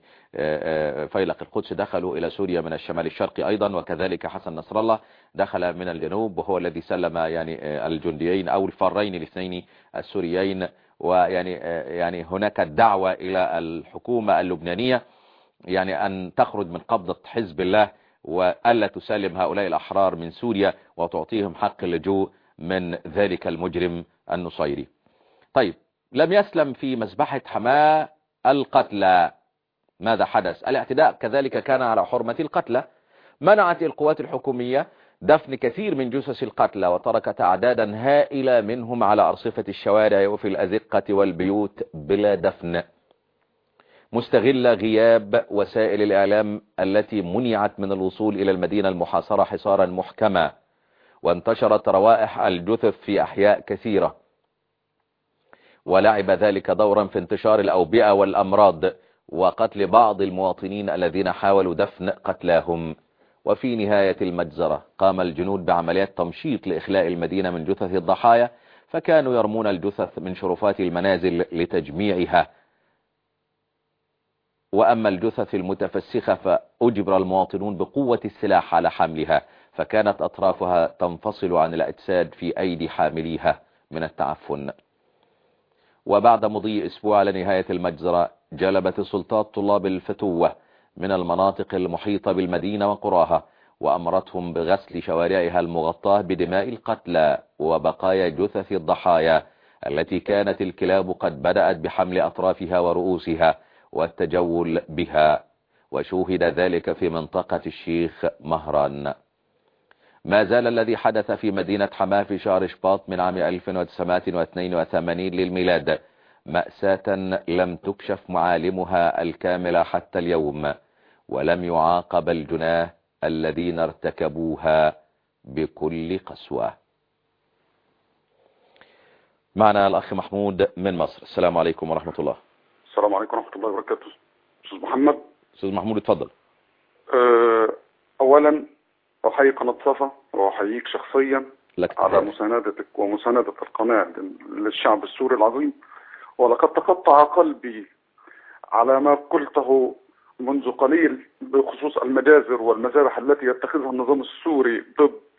فيلق القدس دخلوا إلى سوريا من الشمال الشرقي أيضا، وكذلك حسن نصر الله دخل من الجنوب وهو الذي سلم يعني الجنديين أو الفارين الاثنين السوريين. ويعني يعني هناك الدعوة إلى الحكومة اللبنانية يعني أن تخرج من قبضة حزب الله وألا تسلم هؤلاء الأحرار من سوريا وتعطيهم حق اللجوء من ذلك المجرم النصيري. طيب لم يسلم في مذبحة حماه القتلى. ماذا حدث؟ الاعتداء كذلك كان على حرمة القتلى. منعت القوات الحكومية دفن كثير من جثث القتلى وتركت أعدادا هائلة منهم على أرصفة الشوارع وفي الأزقة والبيوت بلا دفن، مستغلة غياب وسائل الإعلام التي منعت من الوصول إلى المدينة المحاصرة حصارا محكما، وانتشرت روائح الجثث في أحياء كثيرة، ولعب ذلك دورا في انتشار الأوبئة والأمراض وقتل بعض المواطنين الذين حاولوا دفن قتلاهم. وفي نهاية المجزرة قام الجنود بعمليات تمشيط لإخلاء المدينة من جثث الضحايا، فكانوا يرمون الجثث من شرفات المنازل لتجميعها. وأما الجثث المتفسخة فأجبر المواطنون بقوة السلاح على حملها، فكانت أطرافها تنفصل عن الأجساد في أيدي حامليها من التعفن. وبعد مضي أسبوع على نهاية المجزرة جلبت السلطات طلاب الفتوة من المناطق المحيطة بالمدينة وقراها وأمرتهم بغسل شوارعها المغطاة بدماء القتلى وبقايا جثث الضحايا التي كانت الكلاب قد بدأت بحمل أطرافها ورؤوسها والتجول بها، وشوهد ذلك في منطقة الشيخ مهران. ما زال الذي حدث في مدينة حماه في شهر شباط من عام ألف وتسعمائة واثنين وثمانين للميلاد مأساة لم تكشف معالمها الكاملة حتى اليوم، ولم يعاقب الجناه الذين ارتكبوها بكل قسوة. معنا الأخ محمود من مصر. السلام عليكم ورحمة الله. السلام عليكم ورحمة الله وبركاته. أستاذ محمد. أستاذ محمود اتفضل. أه أولا أحيي قناة صفا وأحييك شخصيا على مساندتك ومساندة القناة للشعب السوري العظيم، ولقد تقطع قلبي على ما قلته منذ قليل بخصوص المجازر والمذابح التي يتخذها النظام السوري ضد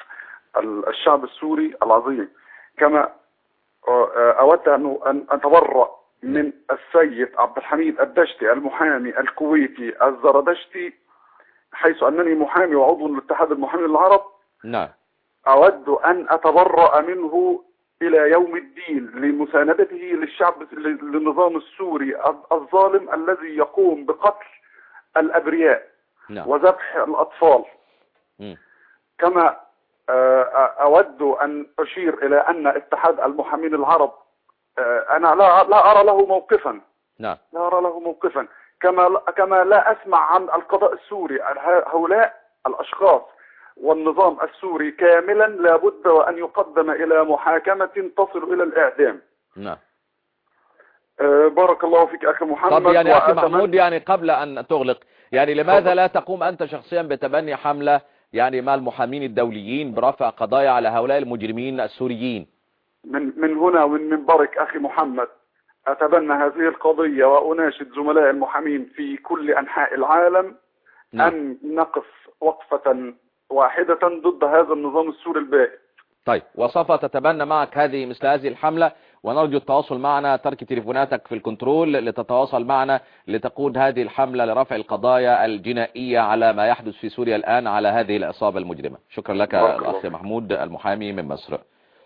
الشعب السوري العظيم. كما أود أن أتبرأ من السيد عبد الحميد الدشتي المحامي الكويتي الزردشتي، حيث أنني محامي وعضو لاتحاد المحامين العرب. نعم. أود أن أتبرأ منه إلى يوم الدين لمساندته للشعب للنظام السوري الظالم الذي يقوم بقتل الأبرياء نعم. وذبح الأطفال. م. كما أود أن أشير إلى أن اتحاد المحامين العرب أنا لا لا أرى له موقفا. نعم. لا أرى له موقفا. كما كما لا أسمع عن القضاء السوري. هؤلاء الأشخاص والنظام السوري كاملا لابد وأن يقدم إلى محاكمة تصل إلى الإعدام. نعم. أه بارك الله فيك أخي محمد. طب يعني أخي محمود، يعني قبل أن تغلق، يعني لماذا لا تقوم أنت شخصيا بتبني حملة يعني مع المحامين الدوليين برفع قضايا على هؤلاء المجرمين السوريين؟ من من هنا ومن منبرك أخي محمد أتبنى هذه القضية وأناشد زملاء المحامين في كل أنحاء العالم م. أن نقف وقفة واحدة ضد هذا النظام السوري البائد. طيب، وسوف تتبنى معك هذه مثل هذه الحملة، ونرجو التواصل معنا، ترك تليفوناتك في الكنترول لتتواصل معنا لتقود هذه الحملة لرفع القضايا الجنائية على ما يحدث في سوريا الآن على هذه العصابة المجرمة. شكرا لك الأخ محمود المحامي من مصر.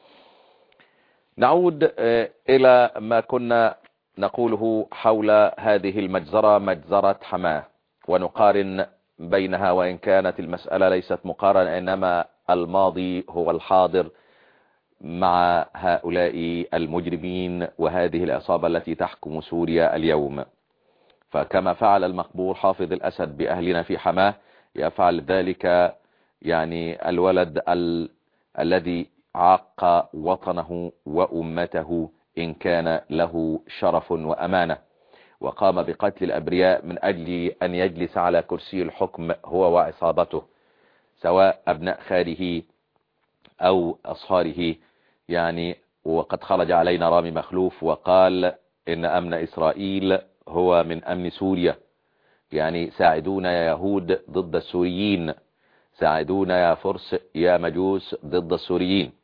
نعود إلى ما كنا نقوله حول هذه المجزرة، مجزرة حماه، ونقارن بينها، وإن كانت المسألة ليست مقارنة إنما الماضي هو الحاضر مع هؤلاء المجرمين وهذه العصابة التي تحكم سوريا اليوم. فكما فعل المقبور حافظ الأسد بأهلنا في حماه، يفعل ذلك يعني الولد ال... الذي عاق وطنه وأمته إن كان له شرف وأمانة، وقام بقتل الأبرياء من أجل أن يجلس على كرسي الحكم هو وعصابته، سواء أبناء خاله أو أصهاره. يعني وقد خرج علينا رامي مخلوف وقال إن أمن إسرائيل هو من أمن سوريا. يعني ساعدونا يا يهود ضد السوريين، ساعدونا يا فرس يا مجوس ضد السوريين.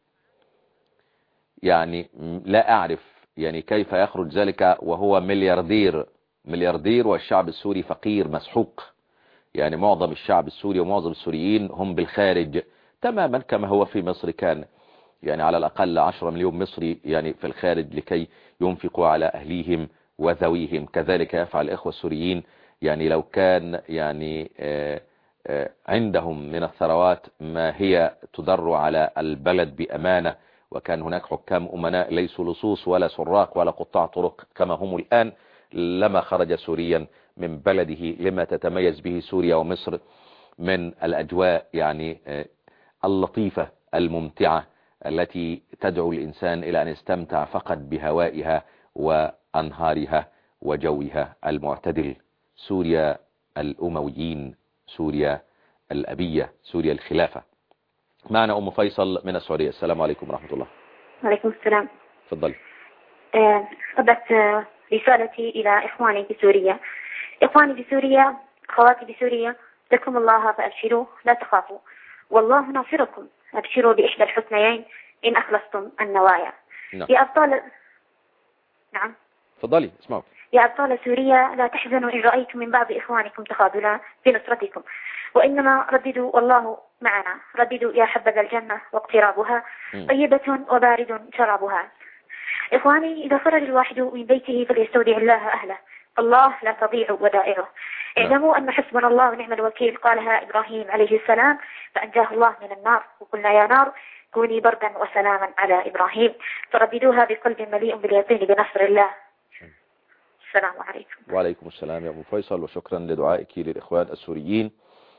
يعني لا أعرف يعني كيف يخرج ذلك وهو ملياردير ملياردير والشعب السوري فقير مسحوق. يعني معظم الشعب السوري ومعظم السوريين هم بالخارج تماما كما هو في مصر. كان يعني على الأقل عشرة مليون مصري يعني في الخارج لكي ينفقوا على أهليهم وذويهم. كذلك يفعل الإخوة السوريين. يعني لو كان يعني آآ آآ عندهم من الثروات ما هي تدر على البلد بأمانة، وكان هناك حكام أمناء ليسوا لصوص ولا سراق ولا قطاع طرق كما هم الآن، لما خرج سوريا من بلده لما تتميز به سوريا ومصر من الأجواء يعني اللطيفة الممتعة التي تدعو الإنسان إلى أن يستمتع فقط بهوائها وأنهارها وجوها المعتدل. سوريا الأمويين، سوريا الأبية، سوريا الخلافة. معنا أم فيصل من السعودية. السلام عليكم ورحمة الله. وعليكم السلام. تفضلي. أردت آه رسالتي إلى إخواني في سوريا. إخواني في سوريا، أخواتي في سوريا، لكم الله فأبشروا لا تخافوا، والله ناصركم، أبشروا بإحدى الحسنيين إن أخلصتم النوايا. نعم. يا أبطال نعم تفضلي اسمعوا. يا أبطال سوريا لا تحزنوا إن رأيتم من بعض إخوانكم تخاذلا في نصرتكم، وإنما رددوا والله معنا. رددوا يا حبذا الجنة واقترابها طيبة وبارد شرابها. إخواني، إذا خرج الواحد من بيته فليستودع الله أهله، الله لا تضيع ودائعه. اعلموا أن حسبنا الله ونعم الوكيل قالها إبراهيم عليه السلام فأنجاه الله من النار، وقلنا يا نار كوني بردا وسلاما على إبراهيم. فرددوها بقلب مليء باليقين بنصر الله. السلام عليكم. وعليكم السلام يا أبو فيصل، وشكرا لدعائك للإخوان السوريين.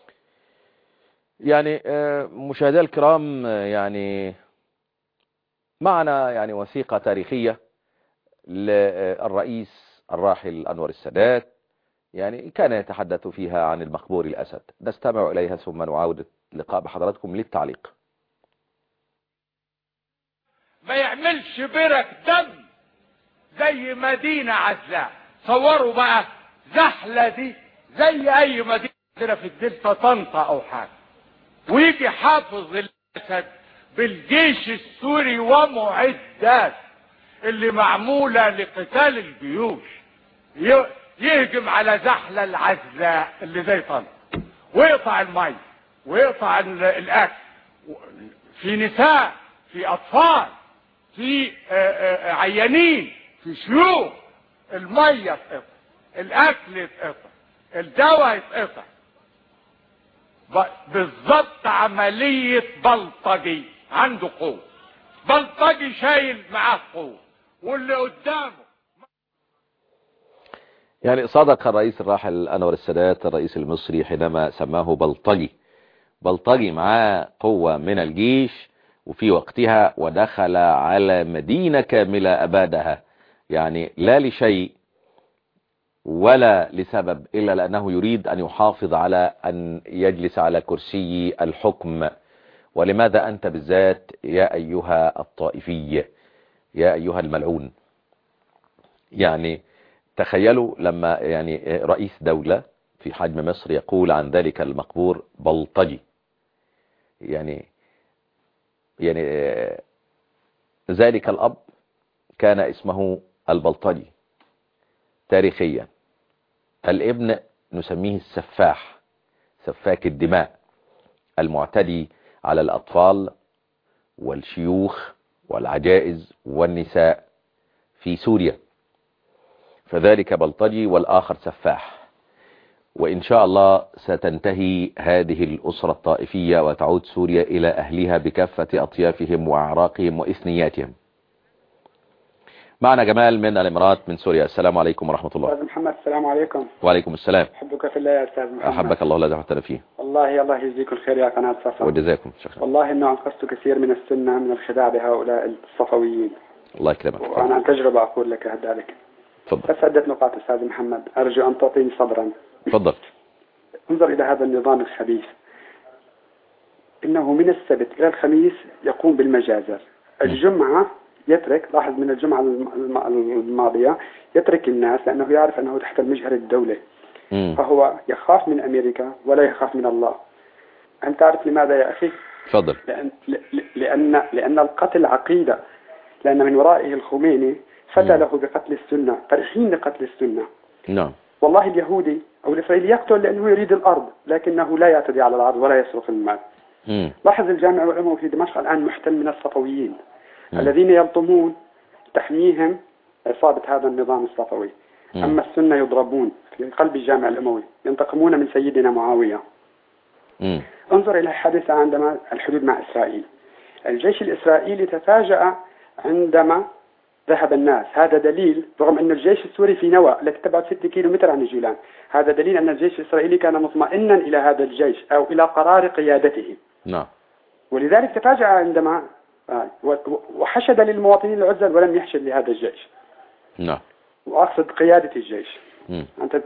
يعني مشاهدينا الكرام، يعني معنا يعني وثيقة تاريخية للرئيس الراحل أنور السادات، يعني كان يتحدث فيها عن المقبور الأسد. نستمع إليها ثم نعاود اللقاء بحضراتكم للتعليق. ما يعملش برك دم زي مدينة عزاء. صوروا بقى زحلة دي زي أي مدينة في الدلتا طنطا أو حاجة، ويجي حافظ الأسد بالجيش السوري ومعدات اللي معمولة لقتال الجيوش يهجم على زحلة العزلاء اللي زي طنطا ويقطع المي ويقطع الاكل، في نساء، في اطفال، في عيانين، في شيوخ، المية اتقطع، الاكل اتقطع، الدواء اتقطع. بالظبط عملية بلطجي عنده قوة، بلطجي شايل معاه قوة واللي قدامه. يعني صدق الرئيس الراحل أنور السادات الرئيس المصري حينما سماه بلطجي، بلطجي معاه قوة من الجيش وفي وقتها ودخل على مدينة كاملة أبادها، يعني لا لشيء ولا لسبب إلا لأنه يريد أن يحافظ على أن يجلس على كرسي الحكم. ولماذا أنت بالذات يا أيها الطائفي يا أيها الملعون؟ يعني تخيلوا لما يعني رئيس دولة في حجم مصر يقول عن ذلك المقبور بلطجي. يعني يعني ذلك الأب كان اسمه البلطجي تاريخيا. الابن نسميه السفاح، سفاك الدماء، المعتدي على الأطفال والشيوخ والعجائز والنساء في سوريا، فذلك بلطجي والآخر سفاح. وإن شاء الله ستنتهي هذه الأسرة الطائفية وتعود سوريا إلى أهلها بكافة أطيافهم وأعراقهم وإثنياتهم. معنا جمال من الإمارات من سوريا. السلام عليكم ورحمة الله. أستاذ محمد السلام عليكم. وعليكم السلام. أحبك في الله يا أستاذ محمد. أحبك الله الذي أحببتنا فيه. والله الله يجزيكم الخير يا قناة صفا. وجزاكم شكرا. والله إنه أنقذت كثير من السنة من الخداع بهؤلاء الصفويين. الله يكرمك. وأنا عن تجربة أقول لك ذلك. تفضل. بس عدة نقاط أستاذ محمد أرجو أن تعطيني صبرا. تفضل. انظر إلى هذا النظام الخبيث، إنه من السبت إلى الخميس يقوم بالمجازر. الجمعة يترك، لاحظ من الجمعة الماضية يترك الناس لأنه يعرف أنه تحت المجهر الدولة. مم. فهو يخاف من أمريكا ولا يخاف من الله. هل تعرف لماذا يا أخي؟ تفضل. لأن, لأن, لأن القتل عقيدة، لأن من ورائه الخميني فتى له بقتل السنة، فرحين لقتل السنة. نعم. والله اليهودي أو الإسرائيلي يقتل لأنه يريد الأرض، لكنه لا يعتدي على الأرض ولا يسرق المال. مم. لاحظ الجامع الأموي في دمشق الآن محتل من الصفويين الذين يلطمون تحميهم عصابة هذا النظام الصفوي. مم. أما السنة يضربون في قلب الجامع الأموي، ينتقمون من سيدنا معاوية. مم. انظر إلى الحادثة عندما الحدود مع إسرائيل. الجيش الإسرائيلي تفاجأ عندما ذهب الناس. هذا دليل، رغم أن الجيش السوري في نوى التي تبعد ستة كيلو متر عن الجولان، هذا دليل أن الجيش الإسرائيلي كان مطمئنا إلى هذا الجيش أو إلى قرار قيادته. نعم. ولذلك تفاجأ عندما وحشد للمواطنين العزل ولم يحشد لهذا الجيش. نعم. وأقصد قيادة الجيش. مم. أنت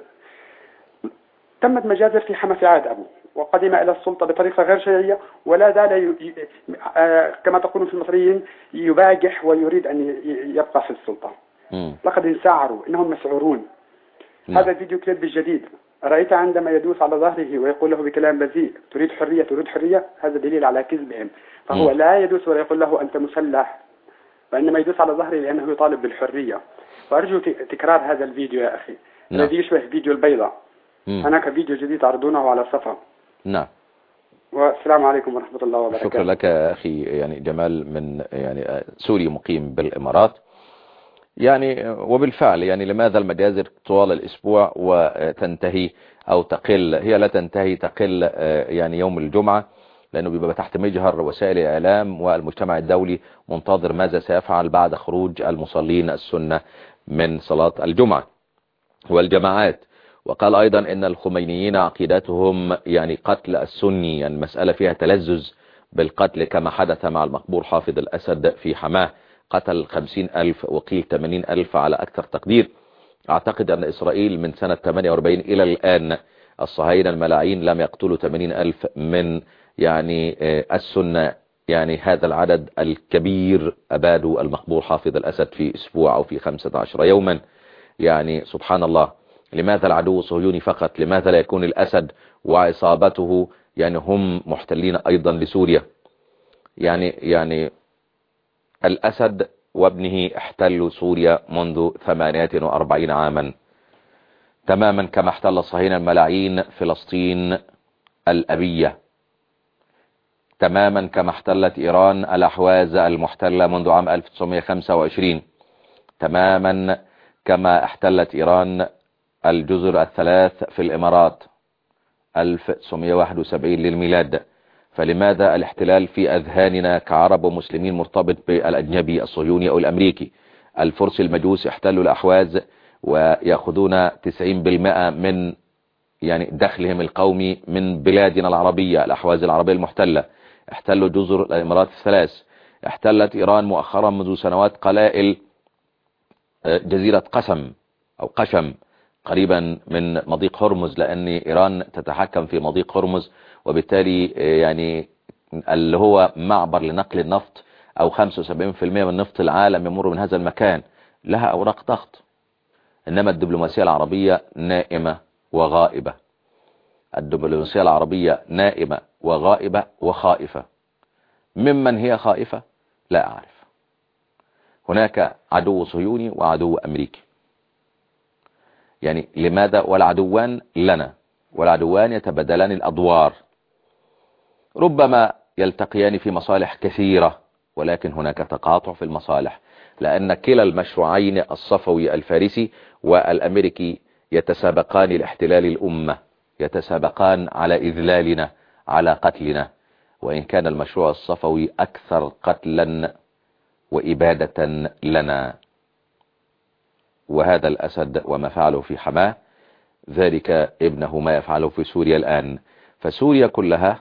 تمت مجازر في حما في عهد أبوه، وقدم إلى السلطة بطريقة غير شرعية، ولا زال ي... كما تقولون في المصريين يباجح ويريد أن يبقى في السلطة. مم. لقد انسعروا، إنهم مسعورون. مم. هذا الفيديو كليب الجديد، رأيت عندما يدوس على ظهره ويقول له بكلام بذيء تريد حرية تريد حرية، هذا دليل على كذبهم. فهو مم. لا يدوس ولا يقول له أنت مسلح، وإنما يدوس على ظهره لأنه يطالب بالحرية. وأرجو تكرار هذا الفيديو يا أخي. نعم. الذي يشبه فيديو البيضة. مم. هناك فيديو جديد عرضونه على صفا. نعم. والسلام عليكم ورحمة الله وبركاته. شكرا لك أخي يعني جمال من يعني سوري مقيم بالإمارات. يعني وبالفعل يعني لماذا المجازر طوال الأسبوع وتنتهي أو تقل؟ هي لا تنتهي، تقل يعني يوم الجمعة، لأنه بيبقى تحت مجهر وسائل الإعلام والمجتمع الدولي منتظر ماذا سيفعل بعد خروج المصلين السنة من صلاة الجمعة والجماعات. وقال أيضا إن الخمينيين عقيدتهم يعني قتل السني، يعني مسألة فيها تلذذ بالقتل كما حدث مع المقبور حافظ الأسد في حماه، قتل خمسين ألف وقيل ثمانين ألف على أكثر تقدير. أعتقد أن إسرائيل من سنة ثمانية وأربعين إلى الآن الصهاينة الملاعين لم يقتلوا ثمانين ألف من يعني السنة. يعني هذا العدد الكبير أبادوا المقبور حافظ الأسد في أسبوع أو في خمسة عشر يوما. يعني سبحان الله، لماذا العدو الصهيوني فقط؟ لماذا لا يكون الأسد وعصابته يعني هم محتلين أيضا لسوريا؟ يعني يعني الأسد وابنه احتلوا سوريا منذ ثمانية وأربعين عاما، تماما كما احتل الصهاينة الملاعين فلسطين الأبية، تماما كما احتلت إيران الأحواز المحتلة منذ عام ألف وتسعمائة وخمسة وعشرين، تماما كما احتلت إيران الجزر الثلاث في الإمارات ألف وتسعمائة وواحد وسبعين للميلاد. فلماذا الاحتلال في أذهاننا كعرب ومسلمين مرتبط بالأجنبي الصهيوني أو الأمريكي؟ الفرس المجوس احتلوا الأحواز ويأخذون تسعين بالمئة من يعني دخلهم القومي من بلادنا العربية، الأحواز العربية المحتلة. احتلوا جزر الإمارات الثلاث. احتلت إيران مؤخرا منذ سنوات قلائل جزيرة قسم أو قشم قريبا من مضيق هرمز، لأن إيران تتحكم في مضيق هرمز، وبالتالي يعني اللي هو معبر لنقل النفط أو خمسة وسبعين بالمئة من نفط العالم يمر من هذا المكان، لها أوراق ضغط. إنما الدبلوماسية العربية نائمة وغائبة، الدبلوماسية العربية نائمة وغائبة وخائفة. ممن هي خائفة لا أعرف. هناك عدو صهيوني وعدو أمريكي، يعني لماذا؟ والعدوان لنا، والعدوان يتبادلان الأدوار، ربما يلتقيان في مصالح كثيرة، ولكن هناك تقاطع في المصالح، لأن كلا المشروعين الصفوي الفارسي والأمريكي يتسابقان لاحتلال الأمة، يتسابقان على إذلالنا، على قتلنا، وإن كان المشروع الصفوي أكثر قتلا وإبادة لنا. وهذا الأسد وما فعله في حماه ذلك ابنه ما يفعله في سوريا الآن. فسوريا كلها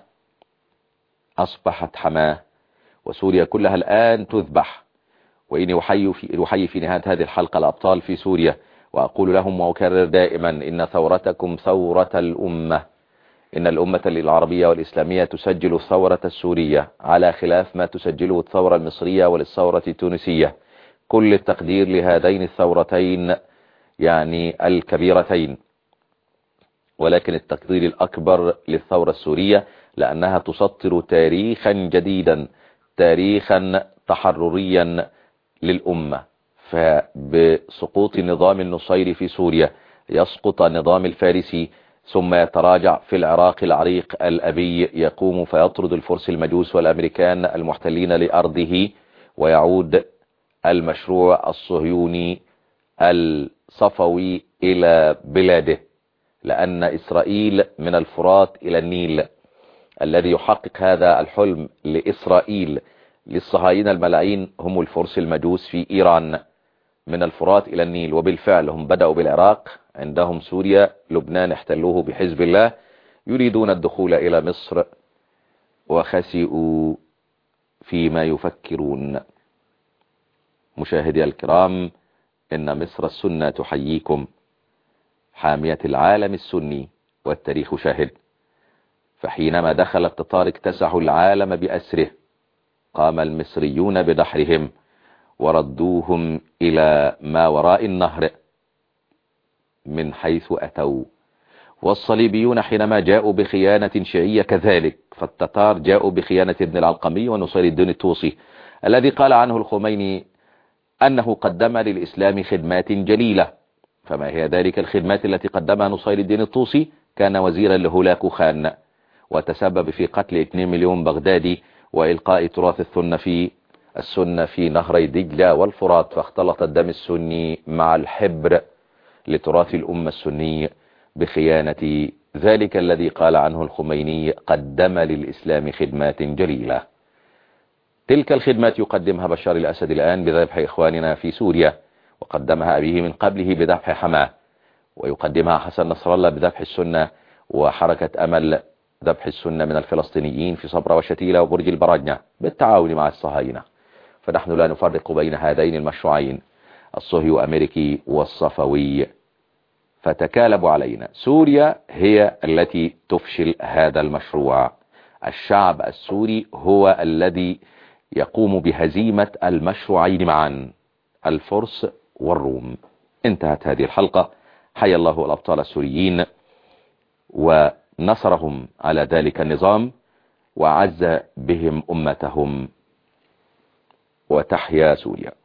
أصبحت حماه، وسوريا كلها الآن تذبح. وإني أحيي في, أحيي في نهاية هذه الحلقة الأبطال في سوريا، وأقول لهم وأكرر دائما إن ثورتكم ثورة الأمة، إن الأمة العربية والإسلامية تسجل الثورة السورية على خلاف ما تسجله الثورة المصرية والثورة التونسية. كل التقدير لهذين الثورتين يعني الكبيرتين، ولكن التقدير الأكبر للثورة السورية، لأنها تسطر تاريخا جديدا، تاريخا تحرريا للأمة. فبسقوط النظام النصيري في سوريا يسقط النظام الفارسي، ثم يتراجع في العراق العريق الأبي، يقوم فيطرد الفرس المجوس والأمريكان المحتلين لأرضه، ويعود المشروع الصهيوني الصفوي إلى بلاده، لأن إسرائيل من الفرات إلى النيل. الذي يحقق هذا الحلم لإسرائيل للصهاينة الملاعين هم الفرس المجوس في إيران، من الفرات إلى النيل. وبالفعل هم بدأوا بالعراق، عندهم سوريا، لبنان احتلوه بحزب الله، يريدون الدخول إلى مصر، وخسئوا فيما يفكرون. مشاهدي الكرام، إن مصر السنة تحييكم، حامية العالم السني، والتاريخ شاهد. فحينما دخل التتار اكتسحوا العالم بأسره، قام المصريون بدحرهم وردوهم إلى ما وراء النهر من حيث أتوا. والصليبيون حينما جاءوا بخيانة شيعية كذلك، فالتتار جاءوا بخيانة ابن العلقمي ونصير الدين الطوسي، الذي قال عنه الخميني أنه قدم للإسلام خدمات جليلة. فما هي ذلك الخدمات التي قدمها نصير الدين الطوسي؟ كان وزيرا لهولاكو خان، وتسبب في قتل اثنين مليون بغدادي وإلقاء تراث السنة في السنة في نهري دجلة والفرات، فاختلط الدم السني مع الحبر لتراث الأمة السني بخيانة ذلك الذي قال عنه الخميني قدم للإسلام خدمات جليلة. تلك الخدمات يقدمها بشار الأسد الآن بذبح إخواننا في سوريا، وقدمها أبيه من قبله بذبح حماه، ويقدمها حسن نصر الله بذبح السنة، وحركة أمل ذبح السنة من الفلسطينيين في صبرا وشتيلة وبرج البراجنة بالتعاون مع الصهاينة. فنحن لا نفرق بين هذين المشروعين، الصهيو أمريكي والصفوي، فتكالبوا علينا. سوريا هي التي تفشل هذا المشروع، الشعب السوري هو الذي يقوم بهزيمة المشروعين معا، الفرس والروم. انتهت هذه الحلقة. حيا الله الأبطال السوريين ونصرهم على ذلك النظام. وأعز بهم أمتهم، وتحيا سوريا.